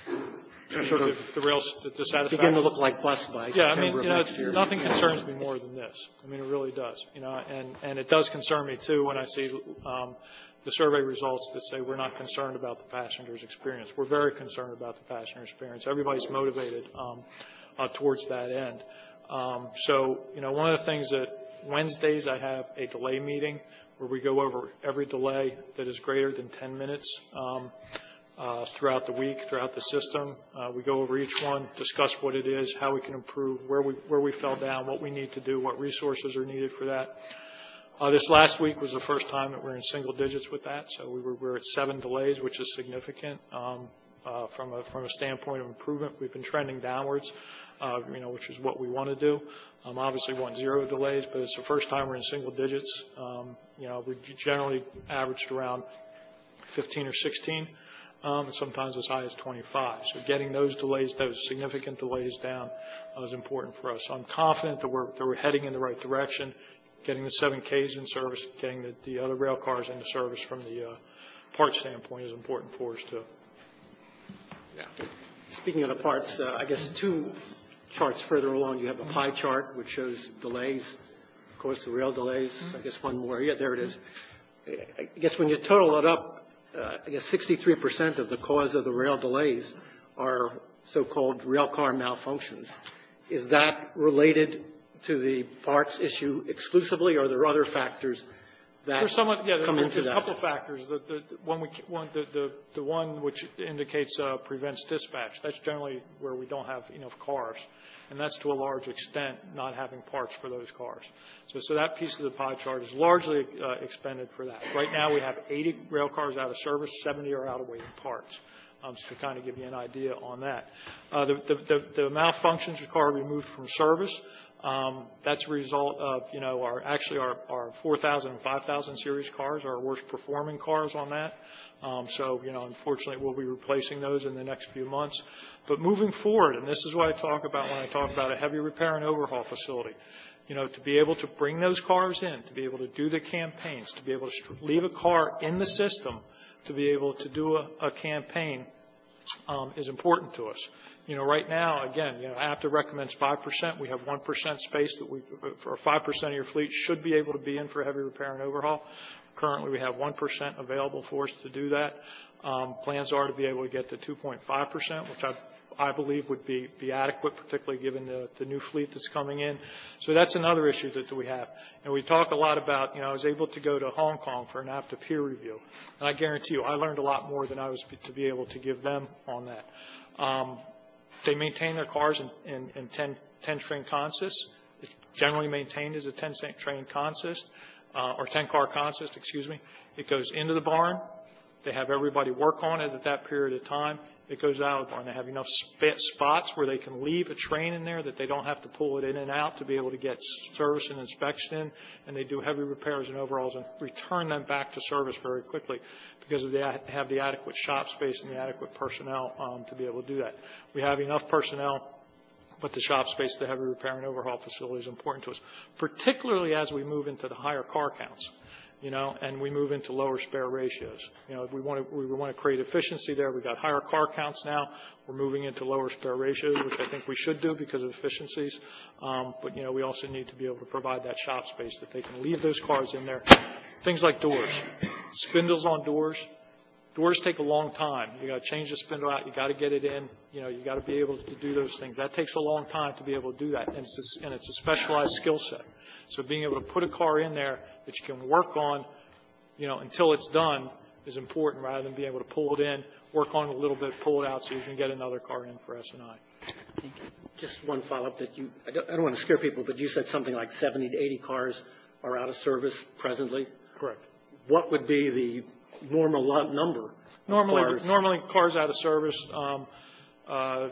sort of the, the rails, the, the satisfaction. begin to look like bus by yeah, September I mean, you of know, next year. Nothing concerns me more than this. I mean, it really does. You know, and, and it does concern me, too, when I see um, the survey results that say we're not concerned about the passenger's experience. We're very concerned about the passenger experience. Everybody's motivated um, uh, towards that end. Um, so, you know, one of the things that Wednesdays I have a delay meeting where we go over every delay that is greater than ten minutes um, uh, throughout the week, throughout the system. Uh, we go over each one, discuss what it is, how we can improve, where we, where we fell down, what we need to do, what resources are needed for that. Uh, this last week was the first time that we're in single digits with that, so we were, we were at seven delays, which is significant um, uh, from a from a standpoint of improvement. We've been trending downwards, uh, you know, which is what we want to do. Um, obviously, we want zero delays, but it's the first time we're in single digits. Um, you know, we generally averaged around fifteen or sixteen, um, and sometimes as high as twenty-five. So getting those delays, those significant delays down, uh, is important for us. So I'm confident that we're that we're heading in the right direction. Getting the seven Ks in service, getting the, the other rail cars into service from the uh, parts standpoint is important for us too. Yeah. Speaking of the parts, uh, I guess two charts further along, you have a pie chart which shows delays of course, the rail delays. I guess one more. Yeah, there it is. I guess when you total it up, uh, I guess sixty-three percent of the cause of the rail delays are so-called rail car malfunctions. Is that related to the parts issue exclusively, or are there other factors that There's some, yeah, come there's, into there's a that? couple of factors. The, the, the one we, one, the, the, the one which indicates uh, prevents dispatch. That's generally where we don't have enough cars, and that's to a large extent not having parts for those cars. So, so that piece of the pie chart is largely uh, expended for that. Right now, we have eighty rail cars out of service, seventy are out awaiting parts. Um, so to kind of give you an idea on that, uh, the, the, the, the malfunctions of car removed from service. Um, that's a result of, you know, our, actually our, our four thousand and five thousand series cars are our worst performing cars on that. Um, so, you know, unfortunately we'll be replacing those in the next few months. But moving forward, and this is what I talk about when I talk about a heavy repair and overhaul facility, you know, to be able to bring those cars in, to be able to do the campaigns, to be able to leave a car in the system, to be able to do a, a campaign um, is important to us. You know, right now, again, you know, A P T A recommends five percent. We have one percent space that we, or five percent of your fleet should be able to be in for heavy repair and overhaul. Currently, we have one percent available for us to do that. Um, plans are to be able to get to two point five percent, which I, I believe would be, be adequate, particularly given the, the new fleet that's coming in. So that's another issue that, that we have. And we talk a lot about, you know, I was able to go to Hong Kong for an A P T A peer review. And I guarantee you, I learned a lot more than I was to be able to give them on that. Um, They maintain their cars in, in, in ten, ten train consists. It's generally maintained as a ten train consist, uh, or ten car consist, excuse me. It goes into the barn. They have everybody work on it at that period of time. It goes out of the barn. They have enough sp- spots where they can leave a train in there that they don't have to pull it in and out to be able to get service and inspection in. And they do heavy repairs and overhauls and return them back to service very quickly because they have the adequate shop space and the adequate personnel um, to be able to do that. We have enough personnel, but the shop space, the heavy repair and overhaul facility is important to us, particularly as we move into the higher car counts. You know, and we move into lower spare ratios. You know, we want to we want to create efficiency there. We've got higher car counts now. We're moving into lower spare ratios, which I think we should do because of efficiencies. Um, but, you know, we also need to be able to provide that shop space that they can leave those cars in there. Things like doors, spindles on doors. Doors take a long time. You got to change the spindle out. You got to get it in. You know, you got to be able to do those things. That takes a long time to be able to do that, and it's a, and it's a specialized skill set. So being able to put a car in there that you can work on, you know, until it's done is important rather than being able to pull it in, work on it a little bit, pull it out so you can get another car in for S and I. Just one follow-up that you, I don't, I don't want to scare people, but you said something like seventy to eighty cars are out of service presently. Correct. What would be the normal lo- number of Normally, cars? normally cars out of service, um, uh,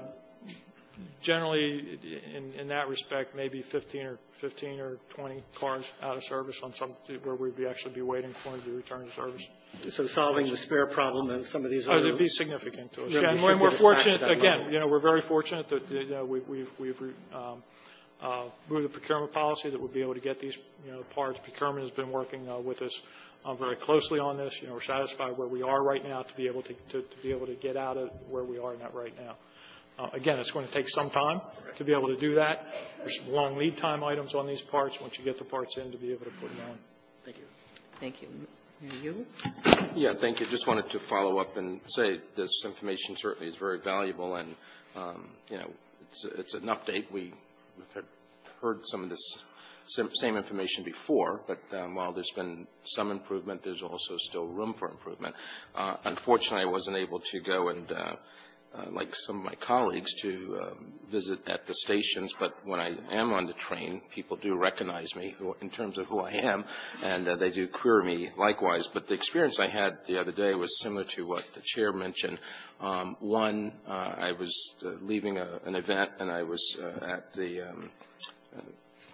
generally in, in that respect, maybe fifteen or fifteen or twenty cars out of service on some where we'd be actually be waiting for them to return to service. So solving the spare problem and some of these Oh, other. it'd be significant to us. Really Yeah, and should when we're get us back to fortunate, that again, level. you know, we're very fortunate that, you know, we've, we've, we've, um, uh, moved the procurement policy that we'll be able to get these, you know, parts. Procurement has been working, uh, with us, uh, very closely on this. You know, we're satisfied where we are right now to be able to, to, to be able to get out of where we are not right now. Uh, again, it's going to take some time to be able to do that. There's some long lead time items on these parts once you get the parts in to be able to put them on. Thank you. Thank you. You? Yeah, thank you. Just wanted to follow up and say this information certainly is very valuable, and, um, you know, it's, it's an update. We have heard some of this same information before, but um, while there's been some improvement, there's also still room for improvement. Uh, unfortunately, I wasn't able to go and uh, Uh, like some of my colleagues, to um, visit at the stations, but when I am on the train, people do recognize me who, in terms of who I am, and uh, they do query me likewise. But the experience I had the other day was similar to what the chair mentioned. Um, one, uh, I was uh, leaving a, an event, and I was uh, at the um, uh,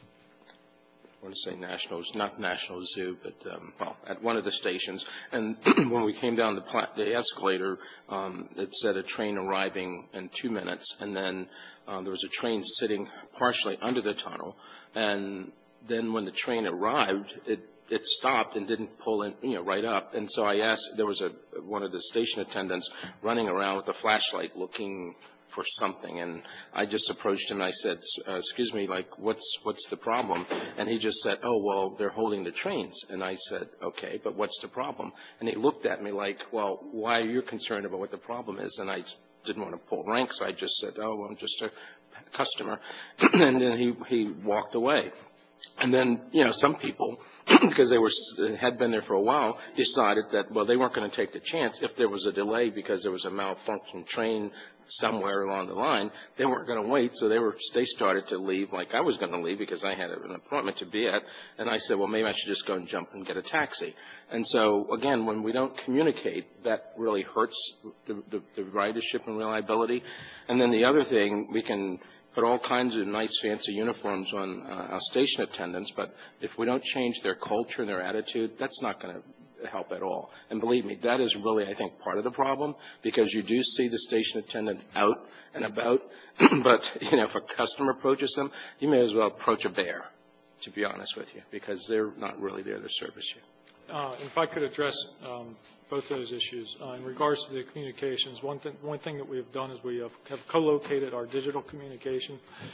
I want to say National, not National Zoo, but, um, well, at one of the stations. And when we came down the, pla- the escalator, um, it said a train arriving in two minutes. And then uh, there was a train sitting partially under the tunnel. And then when the train arrived, it, it stopped and didn't pull in, you know, right up. And so I asked, there was a, one of the station attendants running around with a flashlight looking for something. And I just approached him and I said, uh, excuse me, like, what's what's the problem? And he just said, oh, well, they're holding the trains. And I said, okay, but what's the problem? And he looked at me like, well, why are you concerned about what the problem is? And I didn't want to pull rank, so I just said, oh, well, I'm just a customer. And then he, he walked away. And then, you know, some people, because they were had been there for a while, decided that, well, they weren't going to take the chance. If there was a delay because there was a malfunctioning train somewhere along the line, they weren't going to wait. So they were they started to leave like I was going to leave because I had an appointment to be at. And I said, well, maybe I should just go and jump and get a taxi. And so, again, when we don't communicate, that really hurts the, the, the ridership and reliability. And then the other thing, we can put all kinds of nice fancy uniforms on uh, our station attendants, but if we don't change their culture and their attitude, that's not going to help at all. And believe me, that is really, I think, part of the problem, because you do see the station attendant out and about, but, you know, if a customer approaches them, you may as well approach a bear, to be honest with you, because they're not really there to service you. Uh, if I could address um, both those issues. Uh, in regards to the communications, one, th one thing that we have done is we have, have co-located our digital communication,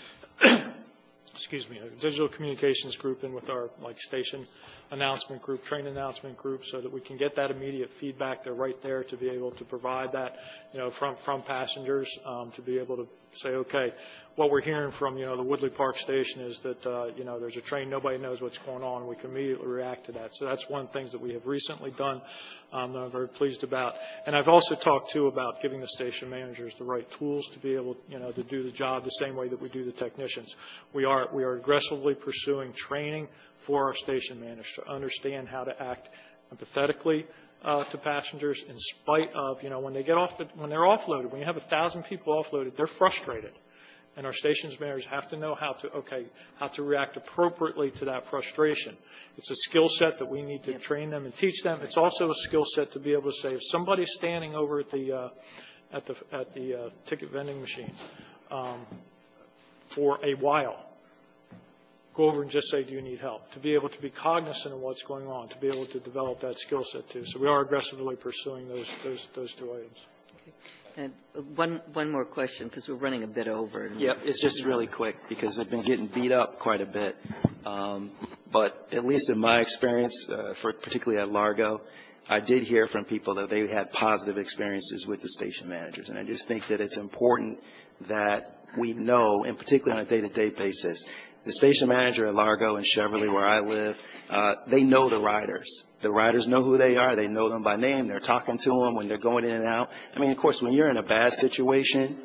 excuse me, a digital communications group in with our like station announcement group, train announcement group, so that we can get that immediate feedback. They're right there to be able to provide that, you know, from from passengers, um, to be able to say, okay, what we're hearing from, you know, the Woodley Park station is that, uh, you know, there's a train, nobody knows what's going on, and we can immediately react to that. So that's one of the things that we have recently done um, that I'm very pleased about. And I've also talked, too, about giving the station managers the right tools to be able, you know, to do the job the same way that we do the technicians. We are, we are aggressively pursuing training for our station managers to understand how to act empathetically uh, to passengers in spite of, you know, when they get off, the, when they're offloaded, when you have a thousand people offloaded, they're frustrated. And our stations managers have to know how to, okay, how to react appropriately to that frustration. It's a skill set that we need to train them and teach them. It's also a skill set to be able to say, if somebody's standing over at the, uh, at the, at the uh, ticket vending machine um, for a while, go over and just say, do you need help? To be able to be cognizant of what's going on, to be able to develop that skill set too. So we are aggressively pursuing those, those, those two items. And one, one more question, because we're running a bit over. Yep, it's just really quick, because they've been getting beat up quite a bit. Um, but at least in my experience, uh, for particularly at Largo, I did hear from people that they had positive experiences with the station managers. And I just think that it's important that we know, and particularly on a day-to-day basis, the station manager at Largo and Cheverly, where I live, uh, they know the riders. The riders know who they are. They know them by name. They're talking to them when they're going in and out. I mean, of course, when you're in a bad situation,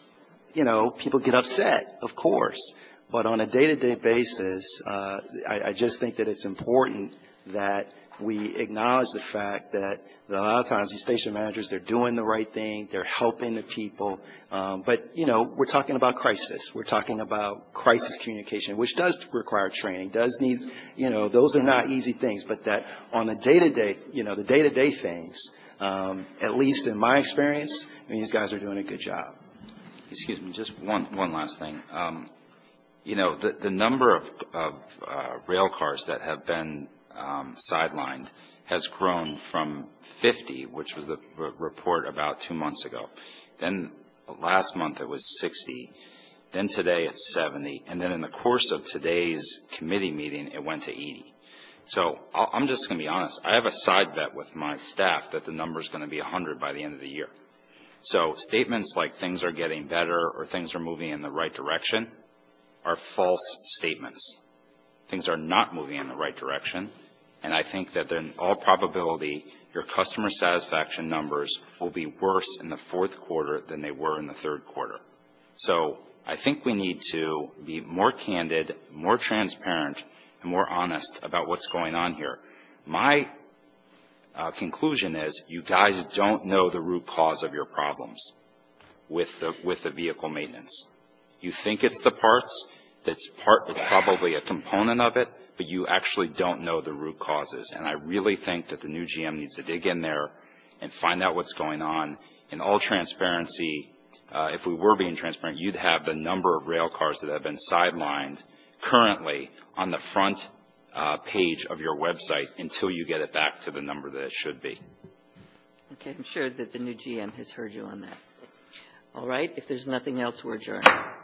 you know, people get upset, of course. But on a day-to-day basis, uh, I, I just think that it's important that we acknowledge the fact that a lot of times these station managers, they're doing the right thing, they're helping the people, um, but, you know, we're talking about crisis. We're talking about crisis communication, which does require training, does need, you know, those are not easy things, but that on the day-to-day, you know, the day-to-day things, um, at least in my experience, I mean, these guys are doing a good job. Excuse me, just one, one last thing. Um, you know, the, the number of, of uh, rail cars that have been um, sidelined has grown from fifty, which was the r report about two months ago. Then last month it was sixty. Then today it's seventy. And then in the course of today's committee meeting, it went to eighty. So I'll, I'm just going to be honest. I have a side bet with my staff that the number is going to be one hundred by the end of the year. So statements like things are getting better or things are moving in the right direction are false statements. Things are not moving in the right direction. And I think that in all probability, your customer satisfaction numbers will be worse in the fourth quarter than they were in the third quarter. So I think we need to be more candid, more transparent, and more honest about what's going on here. My uh, conclusion is you guys don't know the root cause of your problems with the, with the vehicle maintenance. You think it's the parts. That's part, it's probably a component of it, but you actually don't know the root causes. And I really think that the new G M needs to dig in there and find out what's going on. In all transparency, uh, if we were being transparent, you'd have the number of rail cars that have been sidelined currently on the front uh, page of your website until you get it back to the number that it should be. Okay, I'm sure that the new G M has heard you on that. All right, if there's nothing else, we're adjourned.